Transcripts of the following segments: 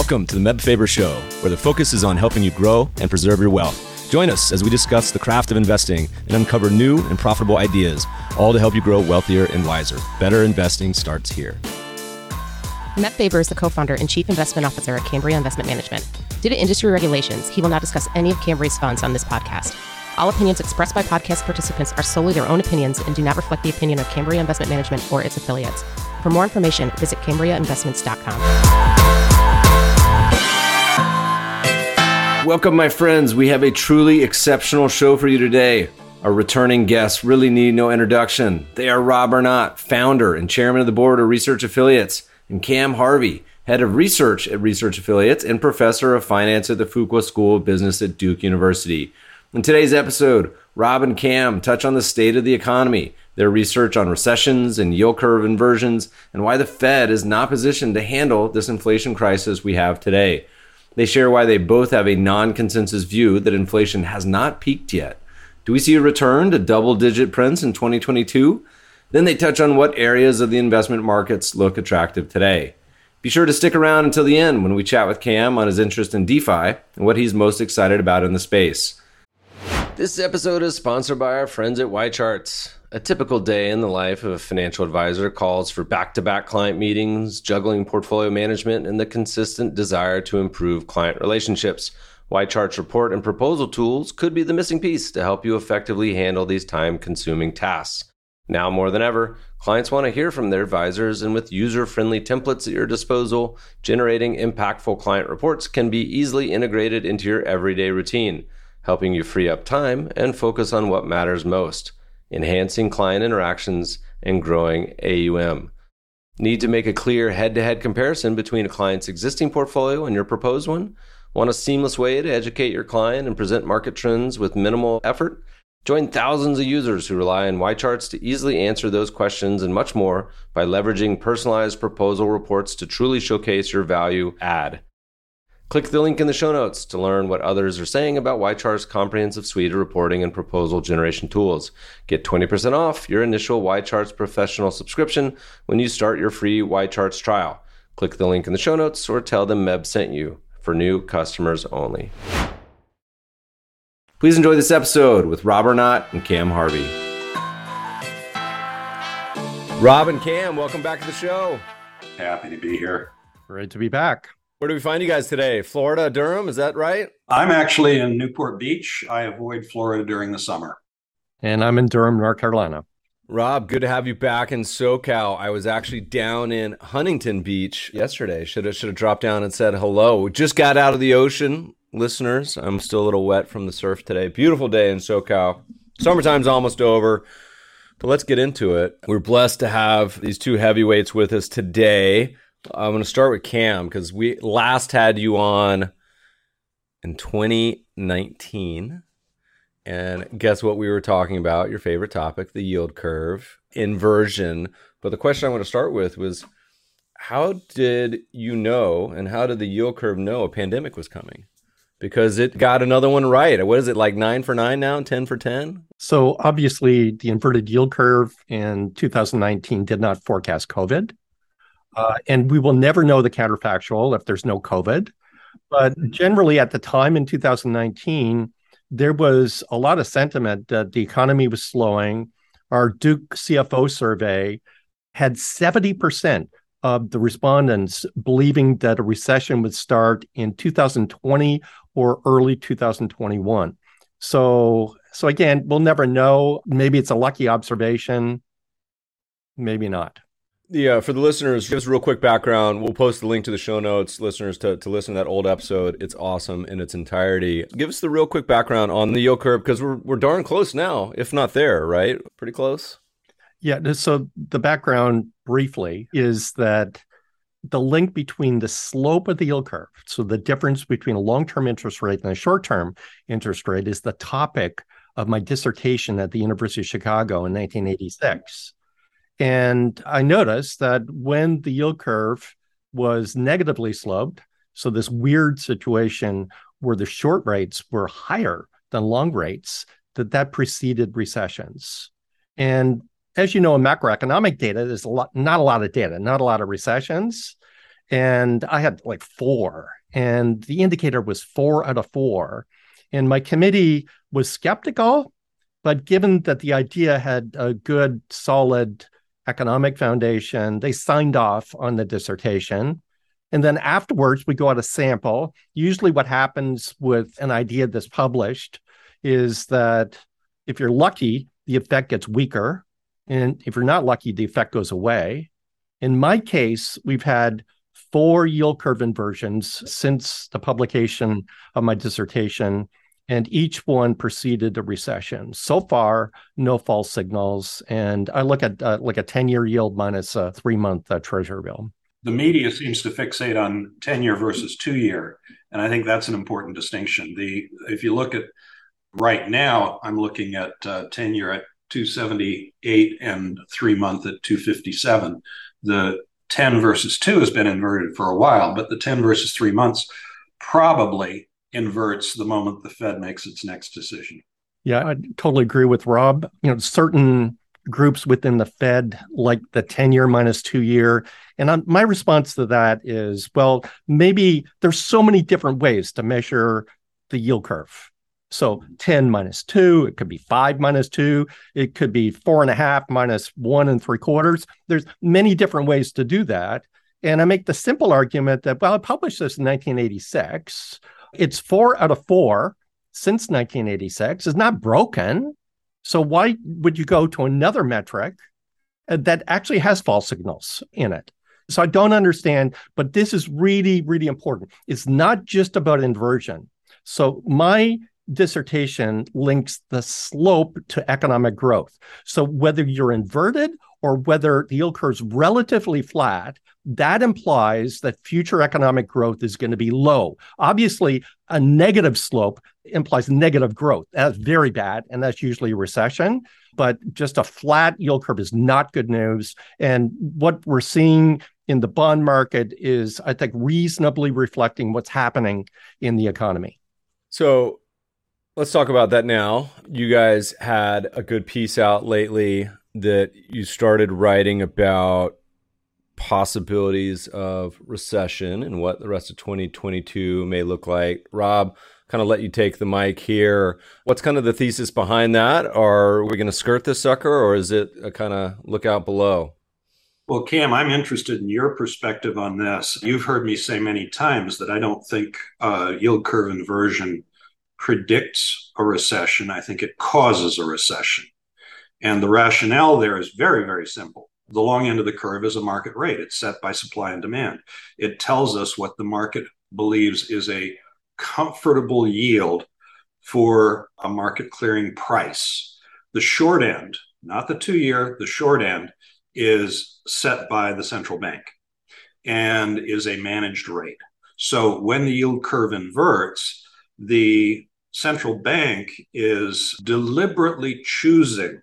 Welcome to the Meb Faber Show, where the focus is on helping you grow and preserve your wealth. Join us as we discuss the craft of investing and uncover new and profitable ideas, all to help you grow wealthier and wiser. Better investing starts here. Meb Faber is the co-founder and chief investment officer at Cambria Investment Management. Due to industry regulations, he will not discuss any of Cambria's funds on this podcast. All opinions expressed by podcast participants are solely their own opinions and do not reflect the opinion of Cambria Investment Management or its affiliates. For more information, visit CambriaInvestments.com. Welcome, my friends. We have a truly exceptional show for you today. Our returning guests really need no introduction. They are Rob Arnott, founder and chairman of the board of Research Affiliates, and Cam Harvey, head of research at Research Affiliates and professor of finance at the Fuqua School of Business at Duke University. In today's episode, Rob and Cam touch on the state of the economy, their research on recessions and yield curve inversions, and why the Fed is not positioned to handle this inflation crisis we have today. They share why they both have a non-consensus view that inflation has not peaked yet. Do we see a return to double-digit prints in 2022? Then they touch on what areas of the investment markets look attractive today. Be sure to stick around until the end when we chat with Cam on his interest in DeFi and what he's most excited about in the space. This episode is sponsored by our friends at YCharts. A typical day in the life of a financial advisor calls for back-to-back client meetings, juggling portfolio management, and the consistent desire to improve client relationships. YCharts report and proposal tools could be the missing piece to help you effectively handle these time-consuming tasks. Now more than ever, clients want to hear from their advisors, and with user-friendly templates at your disposal, generating impactful client reports can be easily integrated into your everyday routine, helping you free up time and focus on what matters most, enhancing client interactions and growing AUM. Need to make a clear head-to-head comparison between a client's existing portfolio and your proposed one? Want a seamless way to educate your client and present market trends with minimal effort? Join thousands of users who rely on YCharts to easily answer those questions and much more by leveraging personalized proposal reports to truly showcase your value add. Click the link in the show notes to learn what others are saying about YChart's comprehensive suite of reporting and proposal generation tools. Get 20% off your initial YCharts professional subscription when you start your free YCharts trial. Click the link in the show notes or tell them Meb sent you, for new customers only. Please enjoy this episode with Rob Arnott and Cam Harvey. Rob and Cam, welcome back to the show. Happy to be here. Great to be back. Where do we find you guys today? Florida, Durham, is that right? I'm actually in Newport Beach. I avoid Florida during the summer. And I'm in Durham, North Carolina. Rob, good to have you back in SoCal. I was actually down in Huntington Beach yesterday. Should have dropped down and said hello. We just got out of the ocean, listeners. I'm still a little wet from the surf today. Beautiful day in SoCal. Summertime's almost over, but let's get into it. We're blessed to have these two heavyweights with us today. I'm going to start with Cam because we last had you on in 2019. And guess what we were talking about? Your favorite topic, the yield curve inversion. But the question I want to start with was, how did you know and how did the yield curve know a pandemic was coming? Because it got another one right. What is it, like 9 for 9 now, 10 for 10? So obviously the inverted yield curve in 2019 did not forecast COVID. And we will never know the counterfactual if there's no COVID. But generally at the time in 2019, there was a lot of sentiment that the economy was slowing. Our Duke CFO survey had 70% of the respondents believing that a recession would start in 2020 or early 2021. So again, we'll never know. Maybe it's a lucky observation, maybe not. Yeah, for the listeners, give us a real quick background. We'll post the link to the show notes, listeners, to listen to that old episode. It's awesome in its entirety. Give us the real quick background on the yield curve, because we're darn close now, if not there, right? Pretty close? Yeah, so the background briefly is that the link between the slope of the yield curve, so the difference between a long-term interest rate and a short-term interest rate, is the topic of my dissertation at the University of Chicago in 1986. And I noticed that when the yield curve was negatively sloped, so this weird situation where the short rates were higher than long rates, that preceded recessions. And as you know, in macroeconomic data, there's not a lot of data, not a lot of recessions. And I had like 4, and the indicator was 4 out of 4. And my committee was skeptical, but given that the idea had a good, solid economic foundation, they signed off on the dissertation. And then afterwards, we go out a sample. Usually what happens with an idea that's published is that if you're lucky, the effect gets weaker. And if you're not lucky, the effect goes away. In my case, we've had 4 yield curve inversions since the publication of my dissertation, and each one preceded a recession. So far, no false signals. And I look at like a 10-year yield minus a 3-month treasury bill. The media seems to fixate on 10-year versus 2-year, and I think that's an important distinction. If you look at right now, I'm looking at 10-year at 278 and 3-month at 257. The 10 versus 2 has been inverted for a while, but the 10 versus 3 months probably inverts the moment the Fed makes its next decision. Yeah, I totally agree with Rob. Certain groups within the Fed, like the 10-year minus 2-year. And my response to that is, well, maybe there's so many different ways to measure the yield curve. So 10 minus 2, it could be 5 minus 2, it could be 4.5 minus 1 3/4. There's many different ways to do that. And I make the simple argument that, well, I published this in 1986. It's 4 out of 4 since 1986. It's not broken. So why would you go to another metric that actually has false signals in it? So I don't understand, but this is really, really important. It's not just about inversion. So my dissertation links the slope to economic growth. So whether you're inverted or whether the yield curve is relatively flat, that implies that future economic growth is going to be low. Obviously, a negative slope implies negative growth. That's very bad, and that's usually a recession. But just a flat yield curve is not good news. And what we're seeing in the bond market is, I think, reasonably reflecting what's happening in the economy. So let's talk about that now. You guys had a good piece out lately that you started writing about possibilities of recession and what the rest of 2022 may look like. Rob, kind of let you take the mic here. What's kind of the thesis behind that? Are we going to skirt this sucker, or is it a kind of look out below? Well, Cam, I'm interested in your perspective on this. You've heard me say many times that I don't think yield curve inversion predicts a recession. I think it causes a recession. And the rationale there is very, very simple. The long end of the curve is a market rate. It's set by supply and demand. It tells us what the market believes is a comfortable yield for a market clearing price. The short end, not the 2-year, the short end is set by the central bank and is a managed rate. So when the yield curve inverts, the central bank is deliberately choosing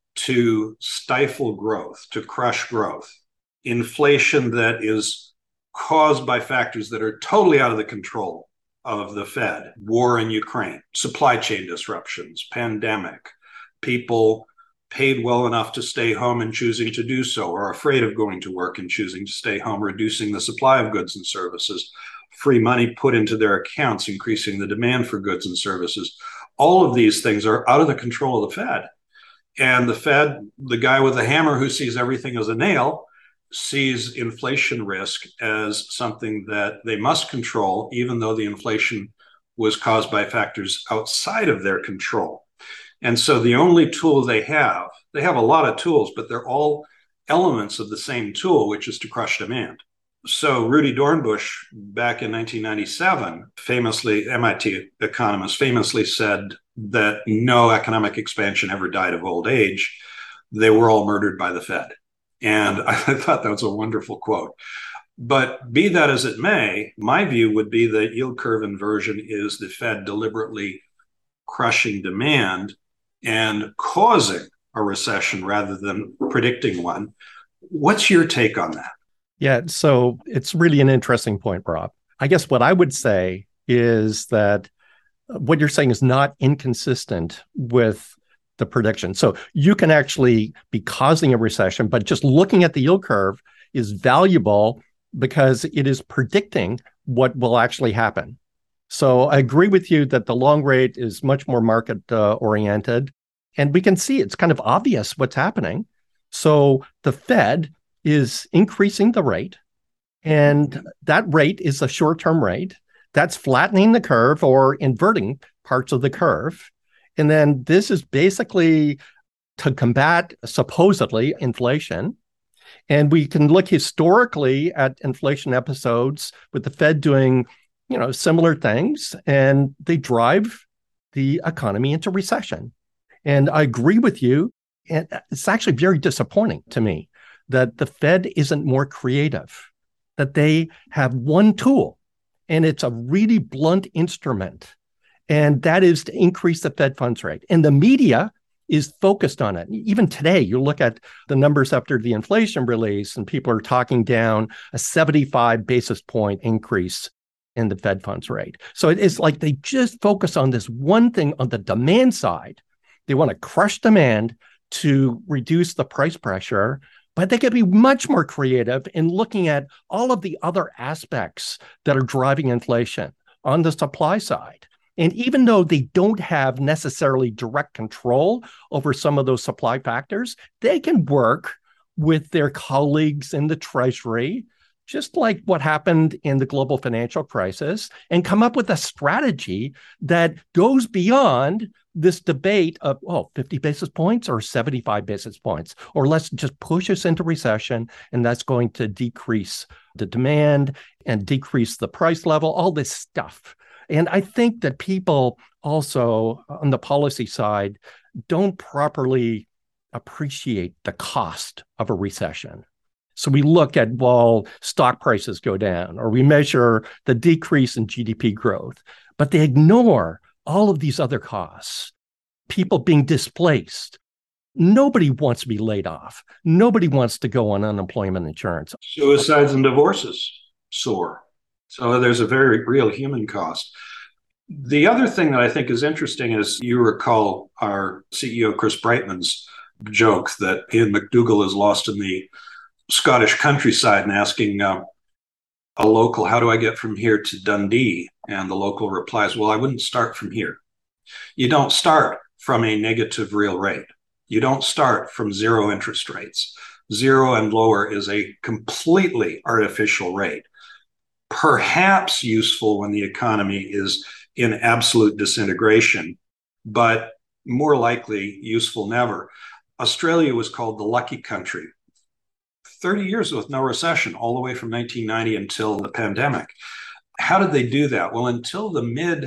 to stifle growth, to crush growth. Inflation that is caused by factors that are totally out of the control of the Fed. War in Ukraine, supply chain disruptions, pandemic, people paid well enough to stay home and choosing to do so, or afraid of going to work and choosing to stay home, reducing the supply of goods and services, free money put into their accounts, increasing the demand for goods and services. All of these things are out of the control of the Fed. And the Fed, the guy with the hammer who sees everything as a nail, sees inflation risk as something that they must control, even though the inflation was caused by factors outside of their control. And so the only tool they have a lot of tools, but they're all elements of the same tool, which is to crush demand. So Rudy Dornbush, back in 1997, famously, MIT economist, famously said that no economic expansion ever died of old age. They were all murdered by the Fed. And I thought that was a wonderful quote. But be that as it may, my view would be that yield curve inversion is the Fed deliberately crushing demand and causing a recession rather than predicting one. What's your take on that? Yeah, so it's really an interesting point, Rob. I guess what I would say is that what you're saying is not inconsistent with the prediction. So you can actually be causing a recession, but just looking at the yield curve is valuable because it is predicting what will actually happen. So I agree with you that the long rate is much more market oriented. And we can see it's kind of obvious what's happening. So the Fed is increasing the rate, and that rate is a short-term rate. That's flattening the curve or inverting parts of the curve. And then this is basically to combat supposedly inflation. And we can look historically at inflation episodes with the Fed doing, similar things, and they drive the economy into recession. And I agree with you. And it's actually very disappointing to me that the Fed isn't more creative, that they have one tool, and it's a really blunt instrument. And that is to increase the Fed funds rate. And the media is focused on it. Even today, you look at the numbers after the inflation release, and people are talking down a 75 basis point increase in the Fed funds rate. So it is like they just focus on this one thing on the demand side. They want to crush demand to reduce the price pressure, but they can be much more creative in looking at all of the other aspects that are driving inflation on the supply side. And even though they don't have necessarily direct control over some of those supply factors, they can work with their colleagues in the Treasury, just like what happened in the global financial crisis, and come up with a strategy that goes beyond this debate of, 50 basis points or 75 basis points, or let's just push us into recession, and that's going to decrease the demand and decrease the price level, all this stuff. And I think that people also on the policy side don't properly appreciate the cost of a recession. So we look at, stock prices go down, or we measure the decrease in GDP growth, but they ignore all of these other costs. People being displaced. Nobody wants to be laid off. Nobody wants to go on unemployment insurance. Suicides and divorces soar. So there's a very real human cost. The other thing that I think is interesting is you recall our CEO, Chris Brightman's joke that Ian McDougall is lost in the Scottish countryside and asking a local, how do I get from here to Dundee? And the local replies, well, I wouldn't start from here. You don't start from a negative real rate. You don't start from zero interest rates. Zero and lower is a completely artificial rate, perhaps useful when the economy is in absolute disintegration, but more likely useful never. Australia was called the lucky country. 30 years with no recession, all the way from 1990 until the pandemic. How did they do that? Well, until the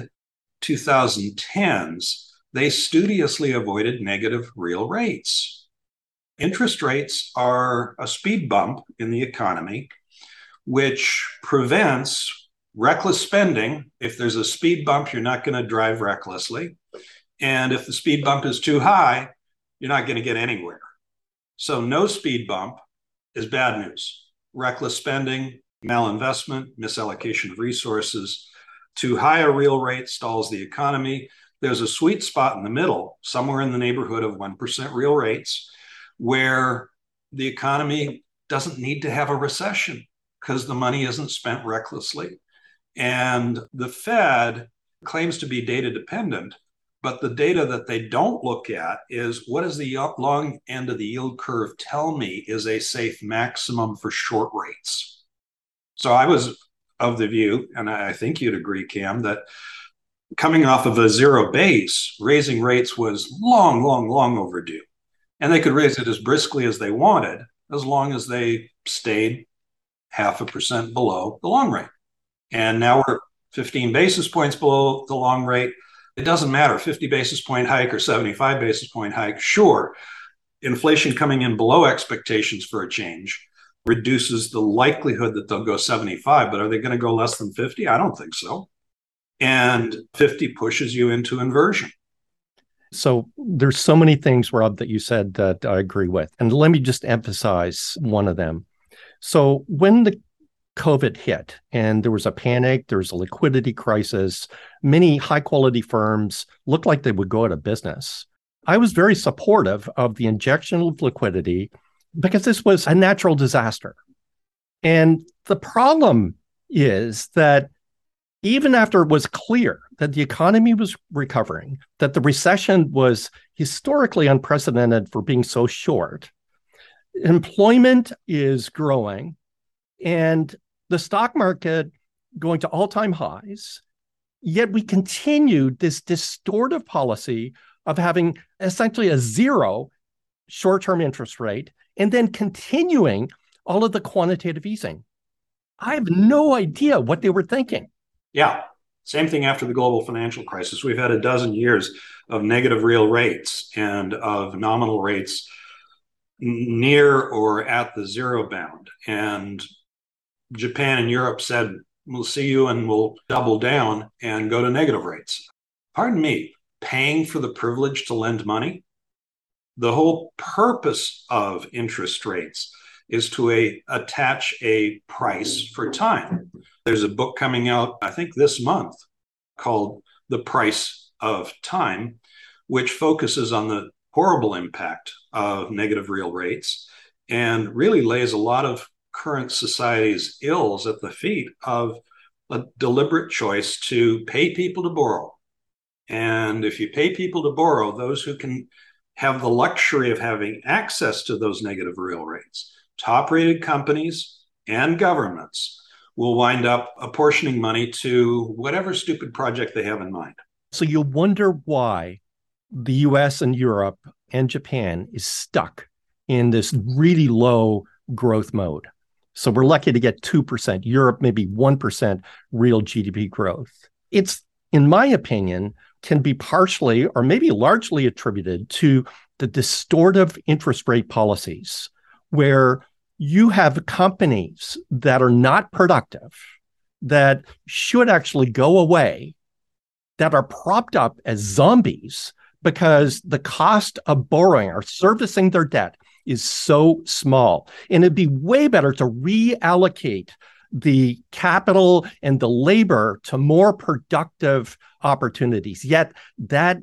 mid-2010s, they studiously avoided negative real rates. Interest rates are a speed bump in the economy, which prevents reckless spending. If there's a speed bump, you're not going to drive recklessly. And if the speed bump is too high, you're not going to get anywhere. So no speed bump is bad news. Reckless spending, malinvestment, misallocation of resources. Too high a real rate stalls the economy. There's a sweet spot in the middle, somewhere in the neighborhood of 1% real rates, where the economy doesn't need to have a recession because the money isn't spent recklessly. And the Fed claims to be data dependent, but the data that they don't look at is, what does the long end of the yield curve tell me is a safe maximum for short rates? So I was of the view, and I think you'd agree, Cam, that coming off of a zero base, raising rates was long overdue. And they could raise it as briskly as they wanted, as long as they stayed 0.5% below the long rate. And now we're 15 basis points below the long rate. It doesn't matter, 50 basis point hike or 75 basis point hike. Sure, inflation coming in below expectations for a change reduces the likelihood that they'll go 75, but are they going to go less than 50? I don't think so. And 50 pushes you into inversion. So there's so many things, Rob, that you said that I agree with. And let me just emphasize one of them. So when the COVID hit and there was a panic, there was a liquidity crisis, many high quality firms looked like they would go out of business. I was very supportive of the injection of liquidity because this was a natural disaster. And The problem is that even after it was clear that the economy was recovering, that the recession was historically unprecedented for being so short, employment is growing, and the stock market going to all-time highs, yet we continued this distortive policy of having essentially a zero short-term interest rate and then continuing all of the quantitative easing. I have no idea what they were thinking. Yeah. Same thing after the global financial crisis. We've had a dozen years of negative real rates and of nominal rates near or at the zero bound. And Japan and Europe said, we'll see you and we'll double down and go to negative rates. Pardon me, paying for the privilege to lend money? The whole purpose of interest rates is to attach a price for time. There's a book coming out, I think this month, called The Price of Time, which focuses on the horrible impact of negative real rates and really lays a lot of current society's ills at the feet of a deliberate choice to pay people to borrow. And if you pay people to borrow, those who can have the luxury of having access to those negative real rates, top-rated companies and governments, will wind up apportioning money to whatever stupid project they have in mind. So you wonder why the US and Europe and Japan is stuck in this really low growth mode. So we're lucky to get 2%, Europe maybe 1% real GDP growth. It's, in my opinion, can be partially or maybe largely attributed to the distortive interest rate policies, where you have companies that are not productive, that should actually go away, that are propped up as zombies because the cost of borrowing or servicing their debt is so small. And it'd be way better to reallocate the capital and the labor to more productive opportunities. Yet that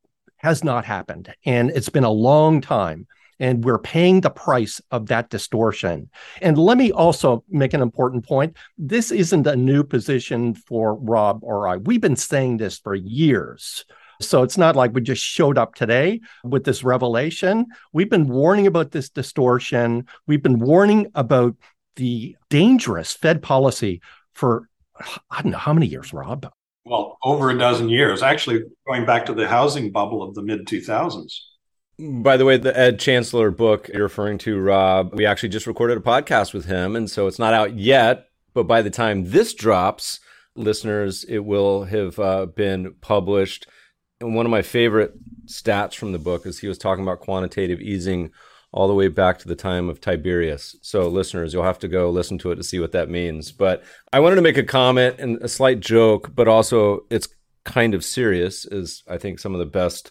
has not happened. And it's been a long time. And we're paying the price of that distortion. And let me also make an important point. This isn't a new position for Rob or I. We've been saying this for years. So it's not like we just showed up today with this revelation. We've been warning about this distortion. We've been warning about the dangerous Fed policy for, I don't know, how many years, Rob? Well, over a dozen years, actually going back to the housing bubble of the mid-2000s. By the way, the Ed Chancellor book you're referring to, Rob, we actually just recorded a podcast with him, and so it's not out yet, but by the time this drops, listeners, it will have been published. And one of my favorite stats from the book is he was talking about quantitative easing all the way back to the time of Tiberius. So listeners, you'll have to go listen to it to see what that means. But I wanted to make a comment and a slight joke, but also it's kind of serious, as I think some of the best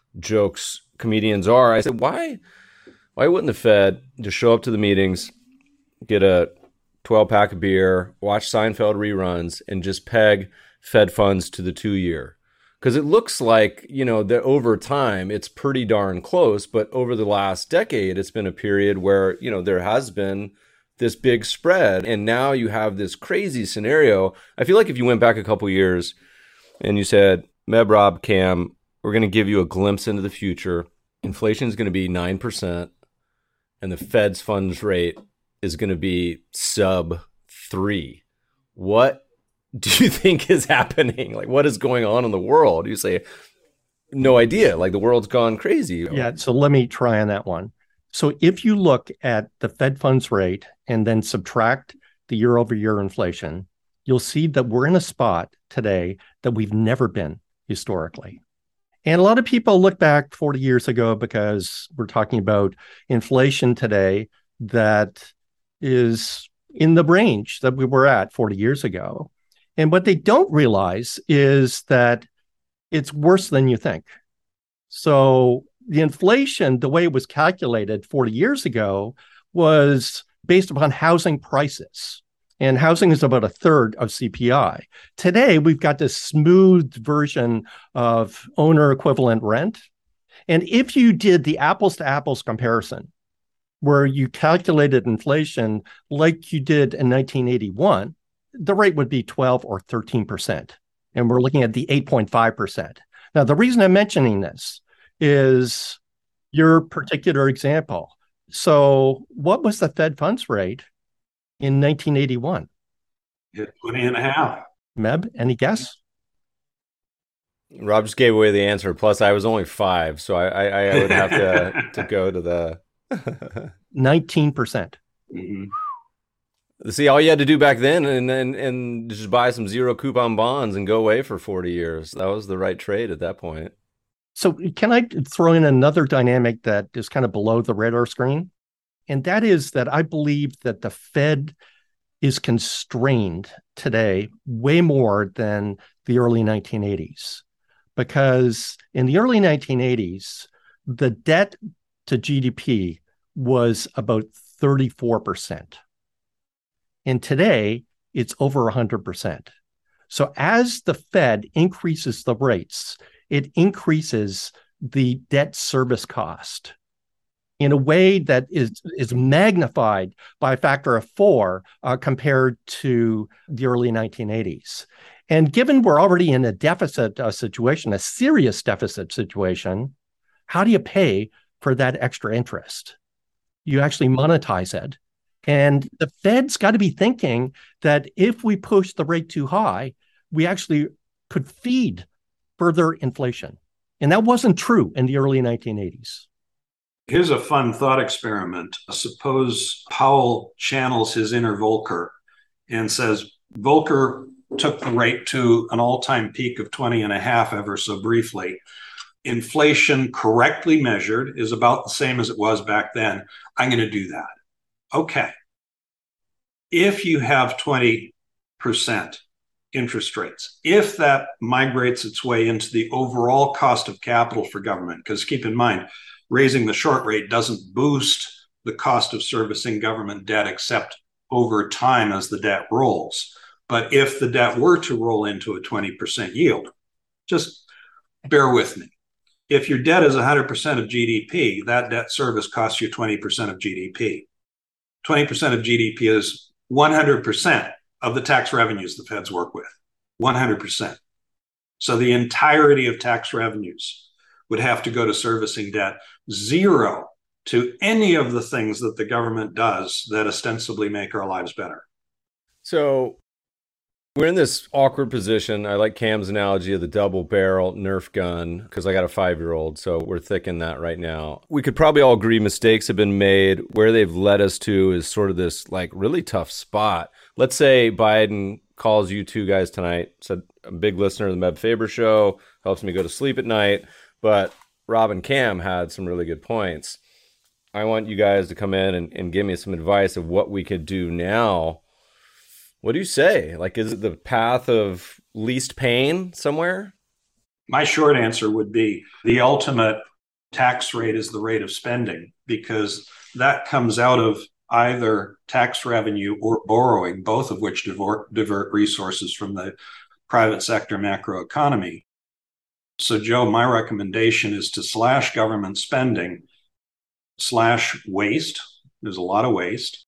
jokes comedians are. I said, why wouldn't the Fed just show up to the meetings, get a 12-pack of beer, watch Seinfeld reruns, and just peg Fed funds to the 2-year? Because it looks like, that over time, it's pretty darn close. But over the last decade, it's been a period where, there has been this big spread. And now you have this crazy scenario. I feel like if you went back a couple years and you said, Meb, Rob, Cam, we're going to give you a glimpse into the future. Inflation is going to be 9%, and the Fed's funds rate is going to be sub 3. What do you think is happening? Like, what is going on in the world? You say, no idea. Like, the world's gone crazy. Yeah, so let me try on that one. So if you look at the Fed funds rate and then subtract the year-over-year inflation, you'll see that we're in a spot today that we've never been historically. And a lot of people look back 40 years ago because we're talking about inflation today that is in the range that we were at 40 years ago. And what they don't realize is that it's worse than you think. So the inflation, the way it was calculated 40 years ago, was based upon housing prices. And housing is about a third of CPI. Today, we've got this smooth version of owner equivalent rent. And if you did the apples to apples comparison where you calculated inflation like you did in 1981, the rate would be 12 or 13%. And we're looking at the 8.5%. Now, the reason I'm mentioning this is your particular example. So what was the Fed funds rate in 1981? 20 and a half. Meb, any guess? Rob just gave away the answer. Plus, I was only 5, so I would have to go to the 19%. Mm-hmm. See, all you had to do back then and just buy some zero coupon bonds and go away for 40 years. That was the right trade at that point. So can I throw in another dynamic that is kind of below the radar screen? And that is that I believe that the Fed is constrained today way more than the early 1980s. Because in the early 1980s, the debt to GDP was about 34%. And today, it's over 100%. So as the Fed increases the rates, it increases the debt service cost in a way that is magnified by a factor of 4 compared to the early 1980s. And given we're already in a deficit situation, a serious deficit situation, how do you pay for that extra interest? You actually monetize it. And the Fed's got to be thinking that if we push the rate too high, we actually could feed further inflation. And that wasn't true in the early 1980s. Here's a fun thought experiment. Suppose Powell channels his inner Volcker and says, Volcker took the rate to an all-time peak of 20 and a half ever so briefly. Inflation correctly measured is about the same as it was back then. I'm going to do that. Okay. If you have 20% interest rates, if that migrates its way into the overall cost of capital for government, because keep in mind, raising the short rate doesn't boost the cost of servicing government debt except over time as the debt rolls. But if the debt were to roll into a 20% yield, just bear with me. If your debt is 100% of GDP, that debt service costs you 20% of GDP. 20% of GDP is 100% of the tax revenues the feds work with. 100%. So the entirety of tax revenues would have to go to servicing debt, zero to any of the things that the government does that ostensibly make our lives better. So we're in this awkward position. I like Cam's analogy of the double barrel Nerf gun because I got a 5-year-old, so we're thick in that right now. We could probably all agree mistakes have been made. Where they've led us to is sort of this like really tough spot. Let's say Biden calls you two guys tonight, said, I'm a big listener of the Meb Faber show, helps me go to sleep at night, but Rob and Cam had some really good points. I want you guys to come in and give me some advice of what we could do now. What do you say? Like, is it the path of least pain somewhere? My short answer would be the ultimate tax rate is the rate of spending, because that comes out of either tax revenue or borrowing, both of which divert resources from the private sector macroeconomy. So, Joe, my recommendation is to slash government spending, slash waste. There's a lot of waste.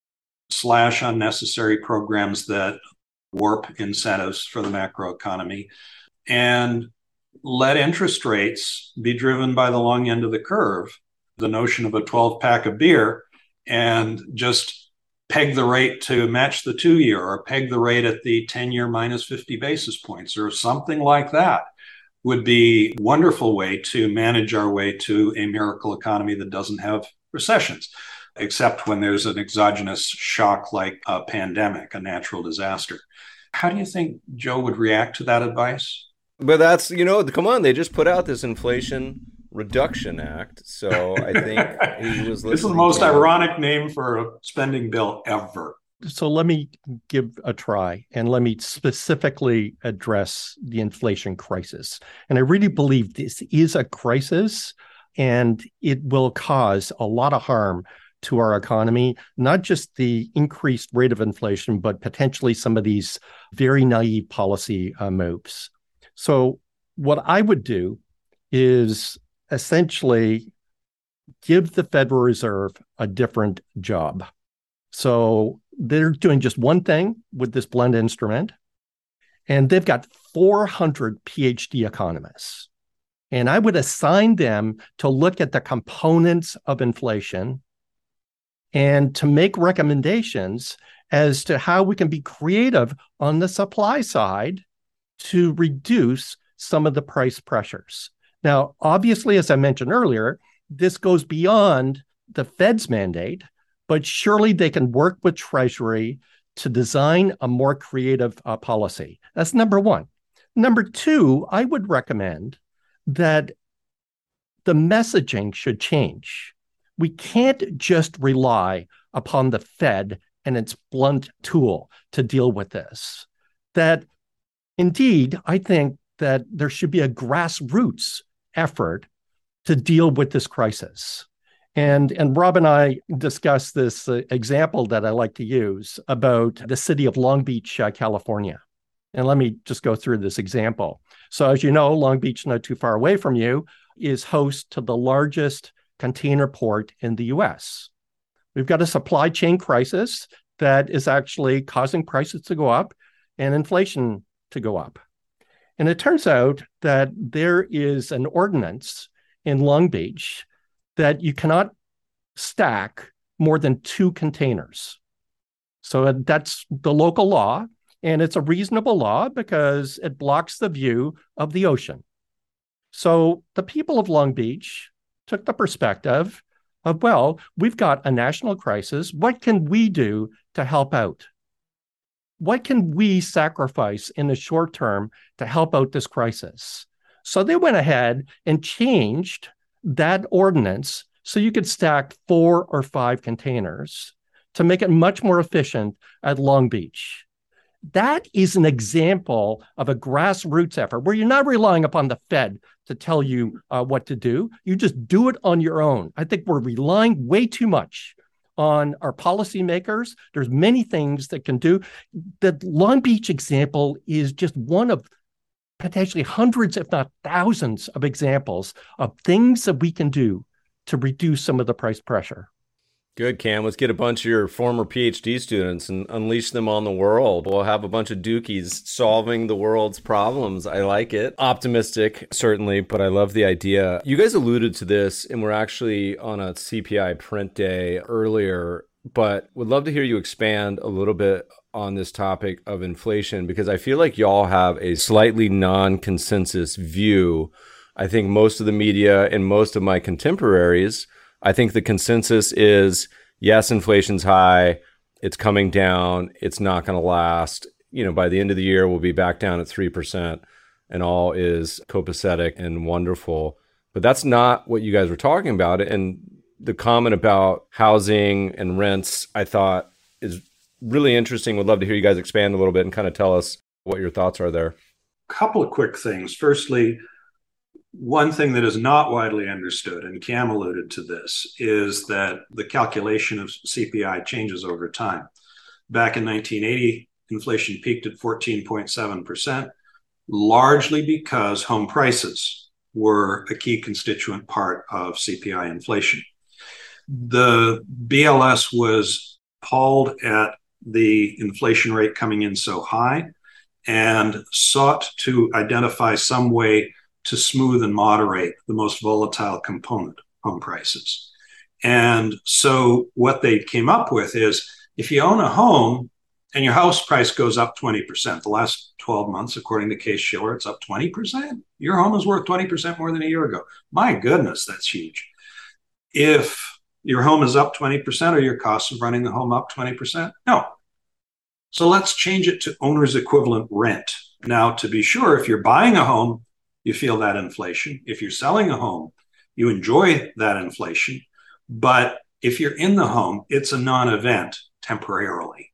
Slash unnecessary programs that warp incentives for the macroeconomy, and let interest rates be driven by the long end of the curve. The notion of a 12-pack of beer and just peg the rate to match the 2-year or peg the rate at the 10-year minus 50 basis points or something like that would be a wonderful way to manage our way to a miracle economy that doesn't have recessions, except when there's an exogenous shock like a pandemic, a natural disaster. How do you think Joe would react to that advice? But that's, come on, they just put out this Inflation Reduction Act. So I think he was listening. This is the most ironic name for a spending bill ever. So let me give a try and let me specifically address the inflation crisis. And I really believe this is a crisis and it will cause a lot of harm to our economy, not just the increased rate of inflation, but potentially some of these very naive policy moves. So what I would do is essentially give the Federal Reserve a different job. So they're doing just one thing with this blend instrument, and they've got 400 PhD economists. And I would assign them to look at the components of inflation and to make recommendations as to how we can be creative on the supply side to reduce some of the price pressures. Now, obviously, as I mentioned earlier, this goes beyond the Fed's mandate, but surely they can work with Treasury to design a more creative policy. That's number one. Number two, I would recommend that the messaging should change. We can't just rely upon the Fed and its blunt tool to deal with this. That indeed, I think that there should be a grassroots effort to deal with this crisis. And Rob and I discussed this example that I like to use about the city of Long Beach, California. And let me just go through this example. So as you know, Long Beach, not too far away from you, is host to the largest container port in the US. We've got a supply chain crisis that is actually causing prices to go up and inflation to go up. And it turns out that there is an ordinance in Long Beach that you cannot stack more than 2 containers. So that's the local law. And it's a reasonable law because it blocks the view of the ocean. So the people of Long Beach took the perspective of, well, we've got a national crisis. What can we do to help out? What can we sacrifice in the short term to help out this crisis? So they went ahead and changed that ordinance so you could stack 4 or 5 containers to make it much more efficient at Long Beach. That is an example of a grassroots effort where you're not relying upon the Fed to tell you what to do. You just do it on your own. I think we're relying way too much on our policymakers. There's many things that can do. The Long Beach example is just one of potentially hundreds, if not thousands, of examples of things that we can do to reduce some of the price pressure. Good, Cam. Let's get a bunch of your former PhD students and unleash them on the world. We'll have a bunch of dookies solving the world's problems. I like it. Optimistic, certainly, but I love the idea. You guys alluded to this, and we're actually on a CPI print day earlier, but would love to hear you expand a little bit on this topic of inflation, because I feel like y'all have a slightly non-consensus view. I think most of the media and most of my contemporaries, I think the consensus is, yes, inflation's high. It's coming down. It's not going to last. By the end of the year, we'll be back down at 3% and all is copacetic and wonderful. But that's not what you guys were talking about. And the comment about housing and rents, I thought is really interesting. Would love to hear you guys expand a little bit and kind of tell us what your thoughts are there. Couple of quick things. Firstly, one thing that is not widely understood, and Cam alluded to this, is that the calculation of CPI changes over time. Back in 1980, inflation peaked at 14.7%, largely because home prices were a key constituent part of CPI inflation. The BLS was appalled at the inflation rate coming in so high and sought to identify some way to smooth and moderate the most volatile component, home prices. And so what they came up with is, if you own a home and your house price goes up 20%, the last 12 months, according to Case-Shiller, it's up 20%. Your home is worth 20% more than a year ago. My goodness, that's huge. If your home is up 20%, are your costs of running the home up 20%? No. So let's change it to owner's equivalent rent. Now, to be sure, if you're buying a home, you feel that inflation. If you're selling a home, you enjoy that inflation. But if you're in the home, it's a non-event temporarily.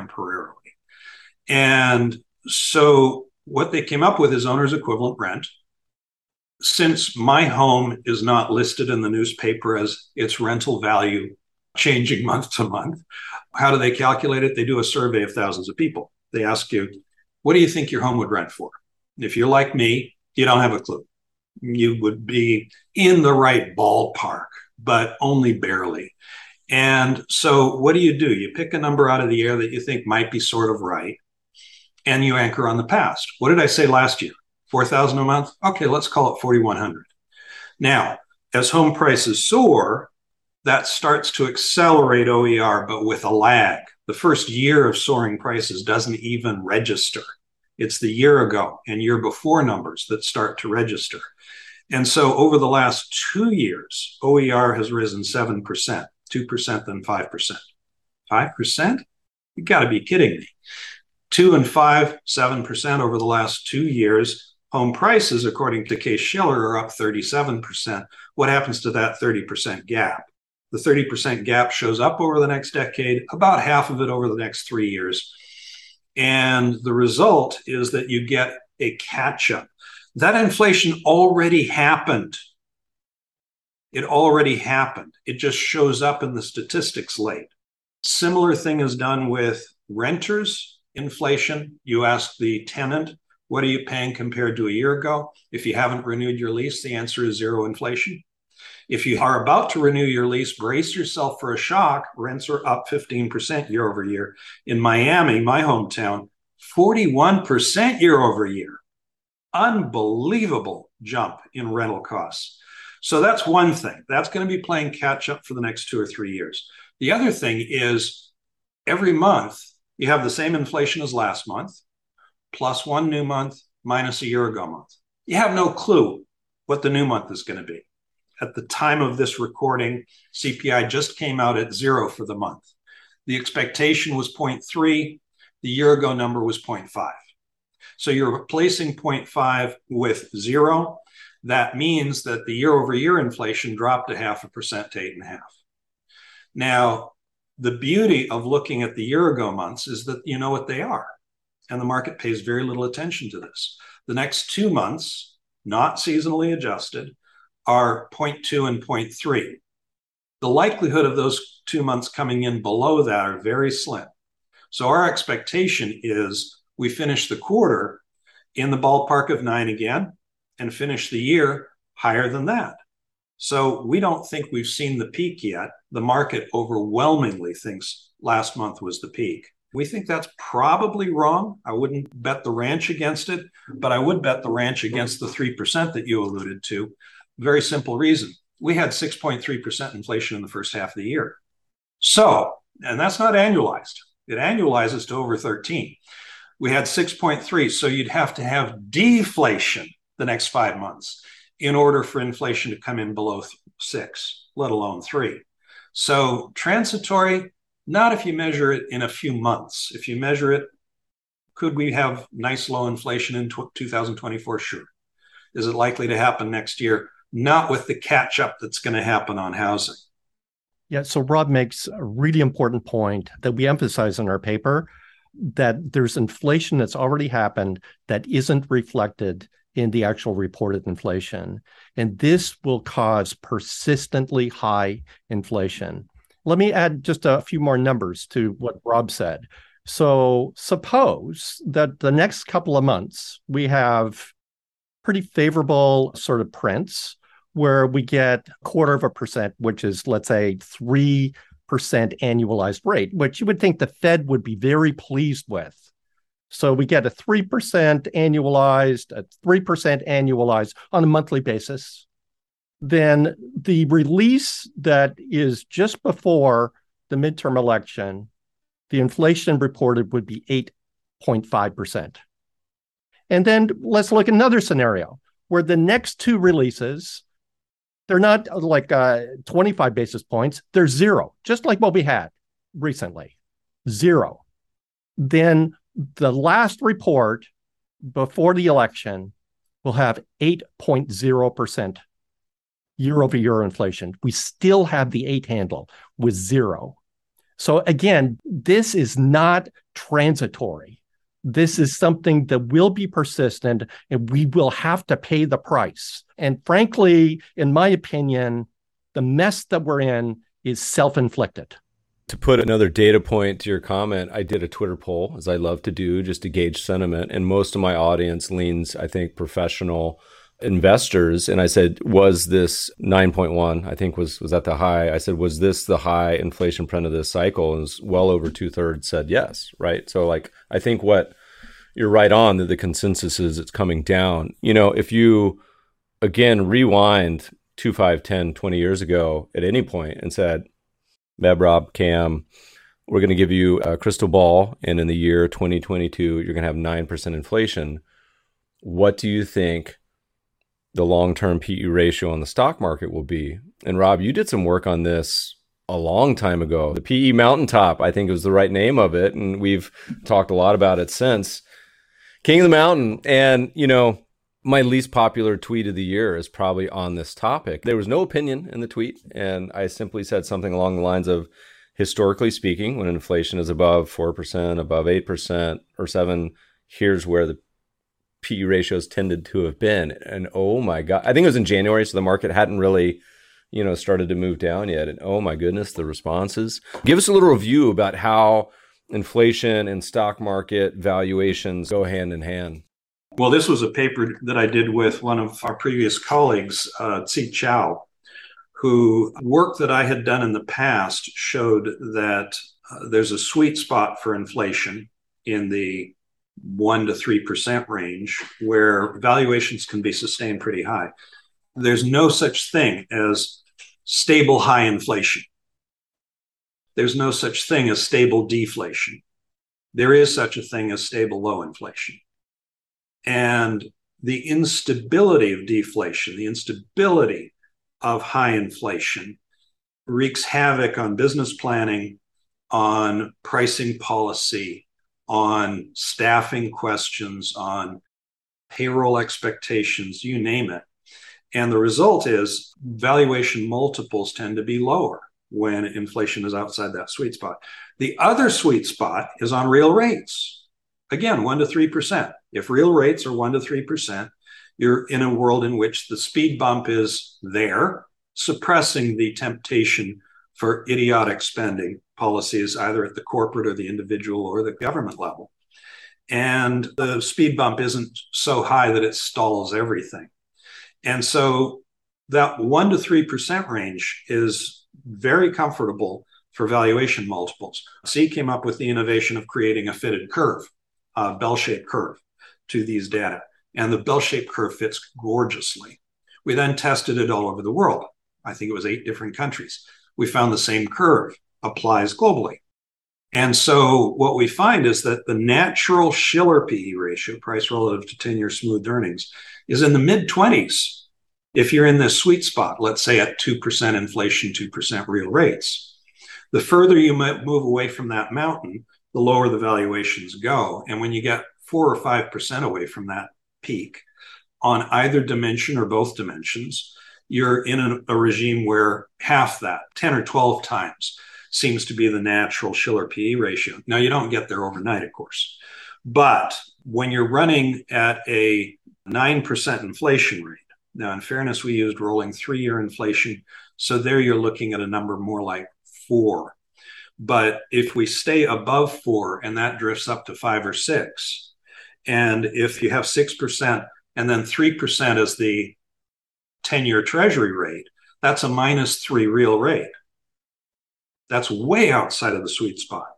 And so what they came up with is owner's equivalent rent. Since my home is not listed in the newspaper as its rental value changing month to month, how do they calculate it? They do a survey of thousands of people. They ask you, what do you think your home would rent for? If you're like me, you don't have a clue. You would be in the right ballpark but only barely. And so what do? You pick a number out of the air that you think might be sort of right, and you anchor on the past. What did I say last year? 4,000 a month? Okay, let's call it 4,100. Now, as home prices soar, that starts to accelerate OER, but with a lag. The first year of soaring prices doesn't even register. It's the year ago and year before numbers that start to register. And so over the last 2 years, OER has risen 7%, 2%, then 5%. 5%? You got to be kidding me. 2 and 5, 7% over the last 2 years. Home prices, according to Case-Shiller, are up 37%. What happens to that 30% gap? The 30% gap shows up over the next decade, about half of it over the next 3 years. And the result is that you get a catch-up. That inflation already happened. It already happened. It just shows up in the statistics late. Similar thing is done with renters inflation. You ask the tenant, what are you paying compared to a year ago? If you haven't renewed your lease, the answer is zero inflation. If you are about to renew your lease, brace yourself for a shock. Rents are up 15% year over year. In Miami, my hometown, 41% year over year. Unbelievable jump in rental costs. So that's one thing. That's going to be playing catch up for the next 2 or 3 years. The other thing is every month you have the same inflation as last month, plus one new month, minus a year ago month. You have no clue what the new month is going to be. At the time of this recording, CPI just came out at 0 for the month. The expectation was 0.3. The year ago number was 0.5. So you're replacing 0.5 with 0. That means that the year over year inflation dropped 0.5% to 8.5. Now, the beauty of looking at the year ago months is that you know what they are. And the market pays very little attention to this. The next 2 months, not seasonally adjusted, are 0.2 and 0.3. The likelihood of those 2 months coming in below that are very slim. So our expectation is we finish the quarter in the ballpark of 9 again and finish the year higher than that. So we don't think we've seen the peak yet. The market overwhelmingly thinks last month was the peak. We think that's probably wrong. I wouldn't bet the ranch against it, but I would bet the ranch against the 3% that you alluded to. Very simple reason. We had 6.3% inflation in the first half of the year. So, and that's not annualized. It annualizes to over 13. We had 6.3. So you'd have to have deflation the next 5 months in order for inflation to come in below 6, let alone 3. So transitory, not if you measure it in a few months. If you measure it, could we have nice low inflation in 2024? Sure. Is it likely to happen next year? Not with the catch up that's going to happen on housing. Yeah, so Rob makes a really important point that we emphasize in our paper, that there's inflation that's already happened that isn't reflected in the actual reported inflation. And this will cause persistently high inflation. Let me add just a few more numbers to what Rob said. So suppose that the next couple of months, we have pretty favorable sort of prints where we get 0.25%, which is, let's say, 3% annualized rate, which you would think the Fed would be very pleased with. So we get a 3% annualized, a 3% annualized on a monthly basis. Then the release that is just before the midterm election, the inflation reported would be 8.5%. And then let's look at another scenario where the next 2 releases, they're not like 25 basis points, they're 0, just like what we had recently, 0. Then the last report before the election will have 8.0% year over year inflation. We still have the 8 handle with 0. So again, this is not transitory. This is something that will be persistent, and we will have to pay the price. And frankly, in my opinion, the mess that we're in is self-inflicted. To put another data point to your comment, I did a Twitter poll, as I love to do, just to gauge sentiment. And most of my audience leans, I think, professional, investors and I said, was this 9.1? I think was that the high? I said, was this the high inflation print of this cycle? And well over 2/3 said yes, right? So like, I think what you're right on that the consensus is it's coming down. If you, again, rewind 2, 5, 10, 20 years ago at any point and said, Meb, Rob, Cam, we're going to give you a crystal ball, and in the year 2022, you're going to have 9% inflation. What do you think the long-term PE ratio on the stock market will be? And Rob, you did some work on this a long time ago. The PE mountaintop, I think, was the right name of it, and we've talked a lot about it since. King of the Mountain. And, my least popular tweet of the year is probably on this topic. There was no opinion in the tweet, and I simply said something along the lines of, historically speaking, when inflation is above 4%, above 8% or 7%, here's where the PE ratios tended to have been. And oh my God, I think it was in January, so the market hadn't really, started to move down yet. And oh my goodness, the responses. Give us a little review about how inflation and stock market valuations go hand in hand. Well, this was a paper that I did with one of our previous colleagues, Tsi Chow, who work that I had done in the past showed that there's a sweet spot for inflation in the 1 to 3% range where valuations can be sustained pretty high. There's no such thing as stable high inflation. There's no such thing as stable deflation. There is such a thing as stable low inflation. And the instability of deflation, the instability of high inflation wreaks havoc on business planning, on pricing policy, on staffing questions, on payroll expectations, you name it. And the result is valuation multiples tend to be lower when inflation is outside that sweet spot. The other sweet spot is on real rates. Again, 1 to 3%. If real rates are 1 to 3%, you're in a world in which the speed bump is there, suppressing the temptation for idiotic spending policies, either at the corporate or the individual or the government level. And the speed bump isn't so high that it stalls everything. And so that 1 to 3% range is very comfortable for valuation multiples. C came up with the innovation of creating a fitted curve, a bell-shaped curve to these data. And the bell-shaped curve fits gorgeously. We then tested it all over the world. I think it was 8 different countries. We found the same curve applies globally. And so what we find is that the natural Shiller PE ratio, price relative to 10-year smoothed earnings, is in the mid-20s if you're in this sweet spot, let's say at 2% inflation, 2% real rates. The further you might move away from that mountain, the lower the valuations go. And when you get 4 or 5% away from that peak on either dimension or both dimensions, you're in a regime where half that, 10 or 12 times, seems to be the natural Shiller PE ratio. Now, you don't get there overnight, of course. But when you're running at a 9% inflation rate, now, in fairness, we used rolling 3-year inflation. So there you're looking at a number more like 4. But if we stay above 4 and that drifts up to 5 or 6, and if you have 6% and then 3% is the 10-year treasury rate, that's a -3 real rate. That's way outside of the sweet spot.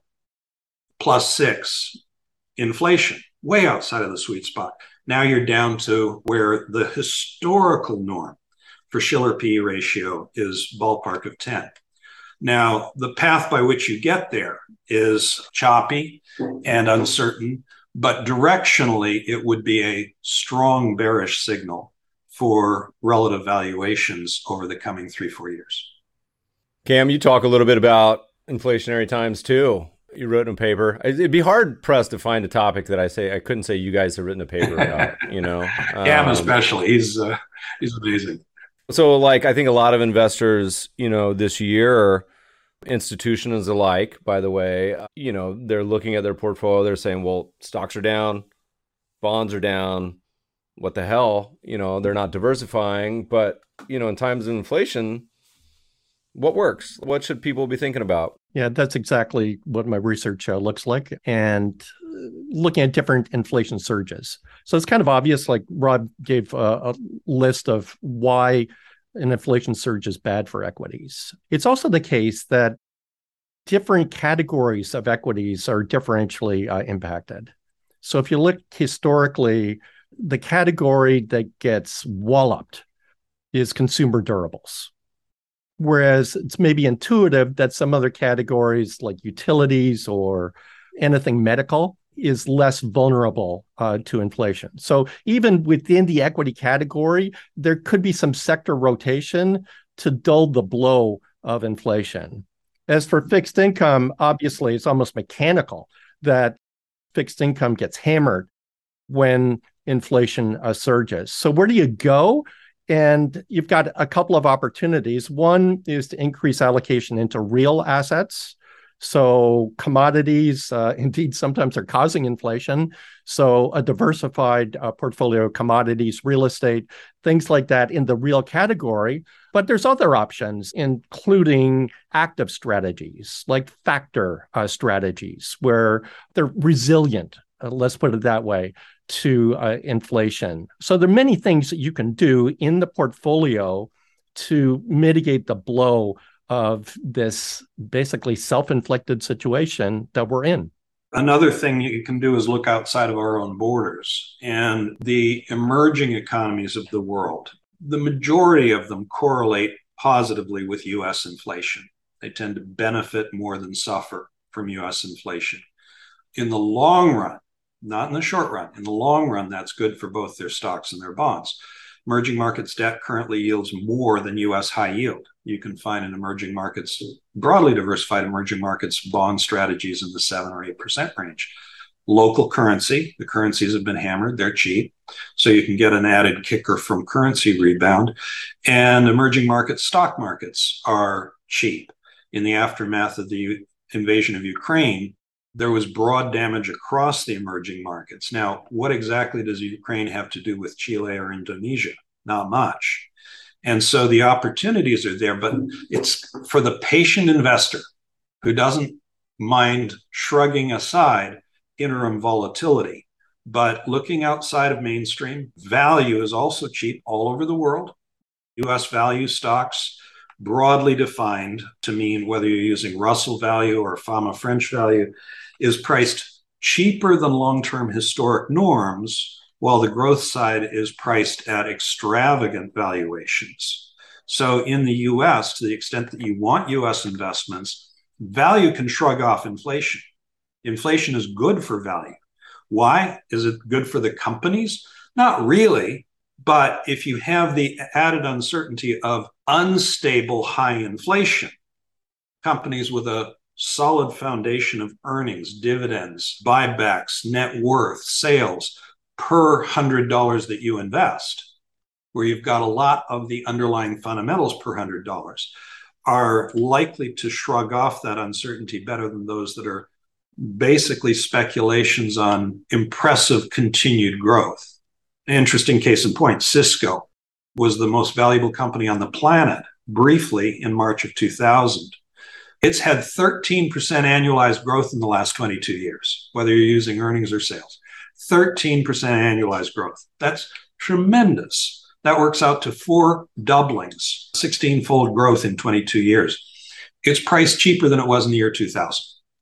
+6 inflation, way outside of the sweet spot. Now you're down to where the historical norm for Shiller PE ratio is ballpark of 10. Now, the path by which you get there is choppy and uncertain, but directionally, it would be a strong bearish signal for relative valuations over the coming 3-4 years. Cam, you talk a little bit about inflationary times too. You wrote in a paper. It'd be hard pressed to find a topic that I couldn't say you guys have written a paper about, Cam especially. He's amazing. So I think a lot of investors, this year, institutions alike, by the way, they're looking at their portfolio. They're saying, well, stocks are down, bonds are down. What the hell? They're not diversifying. But, in times of inflation, what works? What should people be thinking about? Yeah, that's exactly what my research looks like. And looking at different inflation surges. So it's kind of obvious, like Rob gave a list of why an inflation surge is bad for equities. It's also the case that different categories of equities are differentially impacted. So if you look historically, the category that gets walloped is consumer durables. Whereas it's maybe intuitive that some other categories like utilities or anything medical is less vulnerable to inflation. So even within the equity category, there could be some sector rotation to dull the blow of inflation. As for fixed income, obviously, it's almost mechanical that fixed income gets hammered when inflation surges. So where do you go? And you've got a couple of opportunities. One is to increase allocation into real assets. So commodities, indeed, sometimes are causing inflation. So a diversified portfolio of commodities, real estate, things like that in the real category. But there's other options, including active strategies, like factor strategies, where they're resilient, let's put it that way, to inflation. So there are many things that you can do in the portfolio to mitigate the blow of this basically self-inflicted situation that we're in. Another thing you can do is look outside of our own borders and the emerging economies of the world. The majority of them correlate positively with U.S. inflation. They tend to benefit more than suffer from U.S. inflation. In the long run, not in the short run, in the long run, that's good for both their stocks and their bonds. Emerging markets debt currently yields more than U.S. high yield. You can find in emerging markets, broadly diversified emerging markets, bond strategies in the 7 or 8% range. Local currency, the currencies have been hammered, they're cheap. So you can get an added kicker from currency rebound. And emerging market stock markets are cheap. In the aftermath of the invasion of Ukraine, there was broad damage across the emerging markets. Now, what exactly does Ukraine have to do with Chile or Indonesia? Not much. And so the opportunities are there, but it's for the patient investor who doesn't mind shrugging aside interim volatility. But looking outside of mainstream, value is also cheap all over the world. US value stocks, broadly defined to mean whether you're using Russell value or FAMA French value, is priced cheaper than long-term historic norms, while the growth side is priced at extravagant valuations. So in the US, to the extent that you want US investments, value can shrug off inflation. Inflation is good for value. Why? Is it good for the companies? Not really. But if you have the added uncertainty of unstable high inflation, companies with a solid foundation of earnings, dividends, buybacks, net worth, sales per $100 that you invest, where you've got a lot of the underlying fundamentals per $100, are likely to shrug off that uncertainty better than those that are basically speculations on impressive continued growth. An interesting case in point, Cisco was the most valuable company on the planet briefly in March of 2000. It's had 13% annualized growth in the last 22 years, whether you're using earnings or sales. 13% annualized growth. That's tremendous. That works out to 4 doublings, 16-fold growth in 22 years. It's priced cheaper than it was in the year 2000.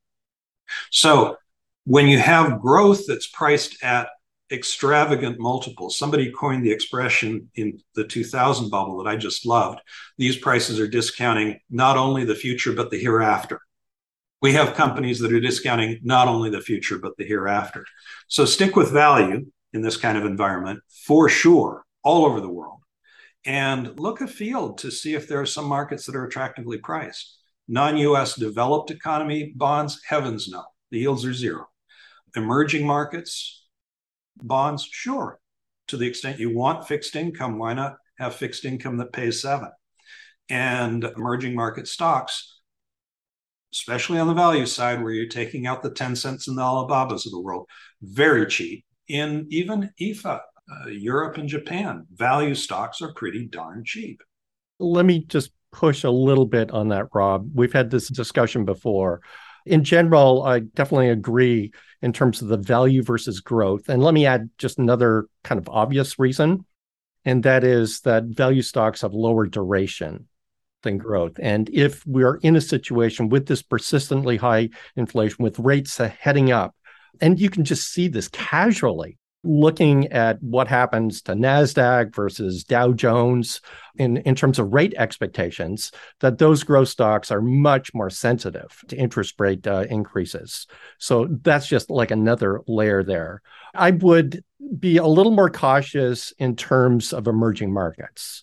So when you have growth that's priced at extravagant multiples, somebody coined the expression in the 2000 bubble that I just loved. These prices are discounting not only the future, but the hereafter. We have companies that are discounting not only the future, but the hereafter. So stick with value in this kind of environment for sure, all over the world. And look afield to see if there are some markets that are attractively priced. Non-US developed economy bonds, heavens no. The yields are zero. Emerging markets, bonds, sure. To the extent you want fixed income, why not have fixed income that pays 7? And emerging market stocks, especially on the value side where you're taking out the 10 cents and the Alibabas of the world, very cheap. In even IFA, Europe and Japan, value stocks are pretty darn cheap. Let me just push a little bit on that, Rob. We've had this discussion before. In general, I definitely agree in terms of the value versus growth. And let me add just another kind of obvious reason, and that is that value stocks have lower duration than growth. And if we're in a situation with this persistently high inflation, with rates heading up, and you can just see this casually, looking at what happens to NASDAQ versus Dow Jones in terms of rate expectations, that those growth stocks are much more sensitive to interest rate increases. So that's just like another layer there. I would be a little more cautious in terms of emerging markets.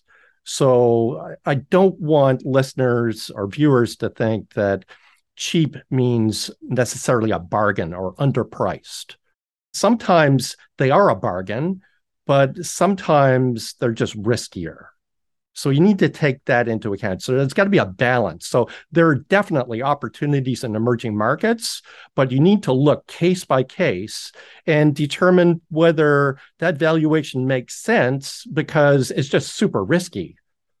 So I don't want listeners or viewers to think that cheap means necessarily a bargain or underpriced. Sometimes they are a bargain, but sometimes they're just riskier. So you need to take that into account. So there's got to be a balance. So there are definitely opportunities in emerging markets, but you need to look case by case and determine whether that valuation makes sense because it's just super risky,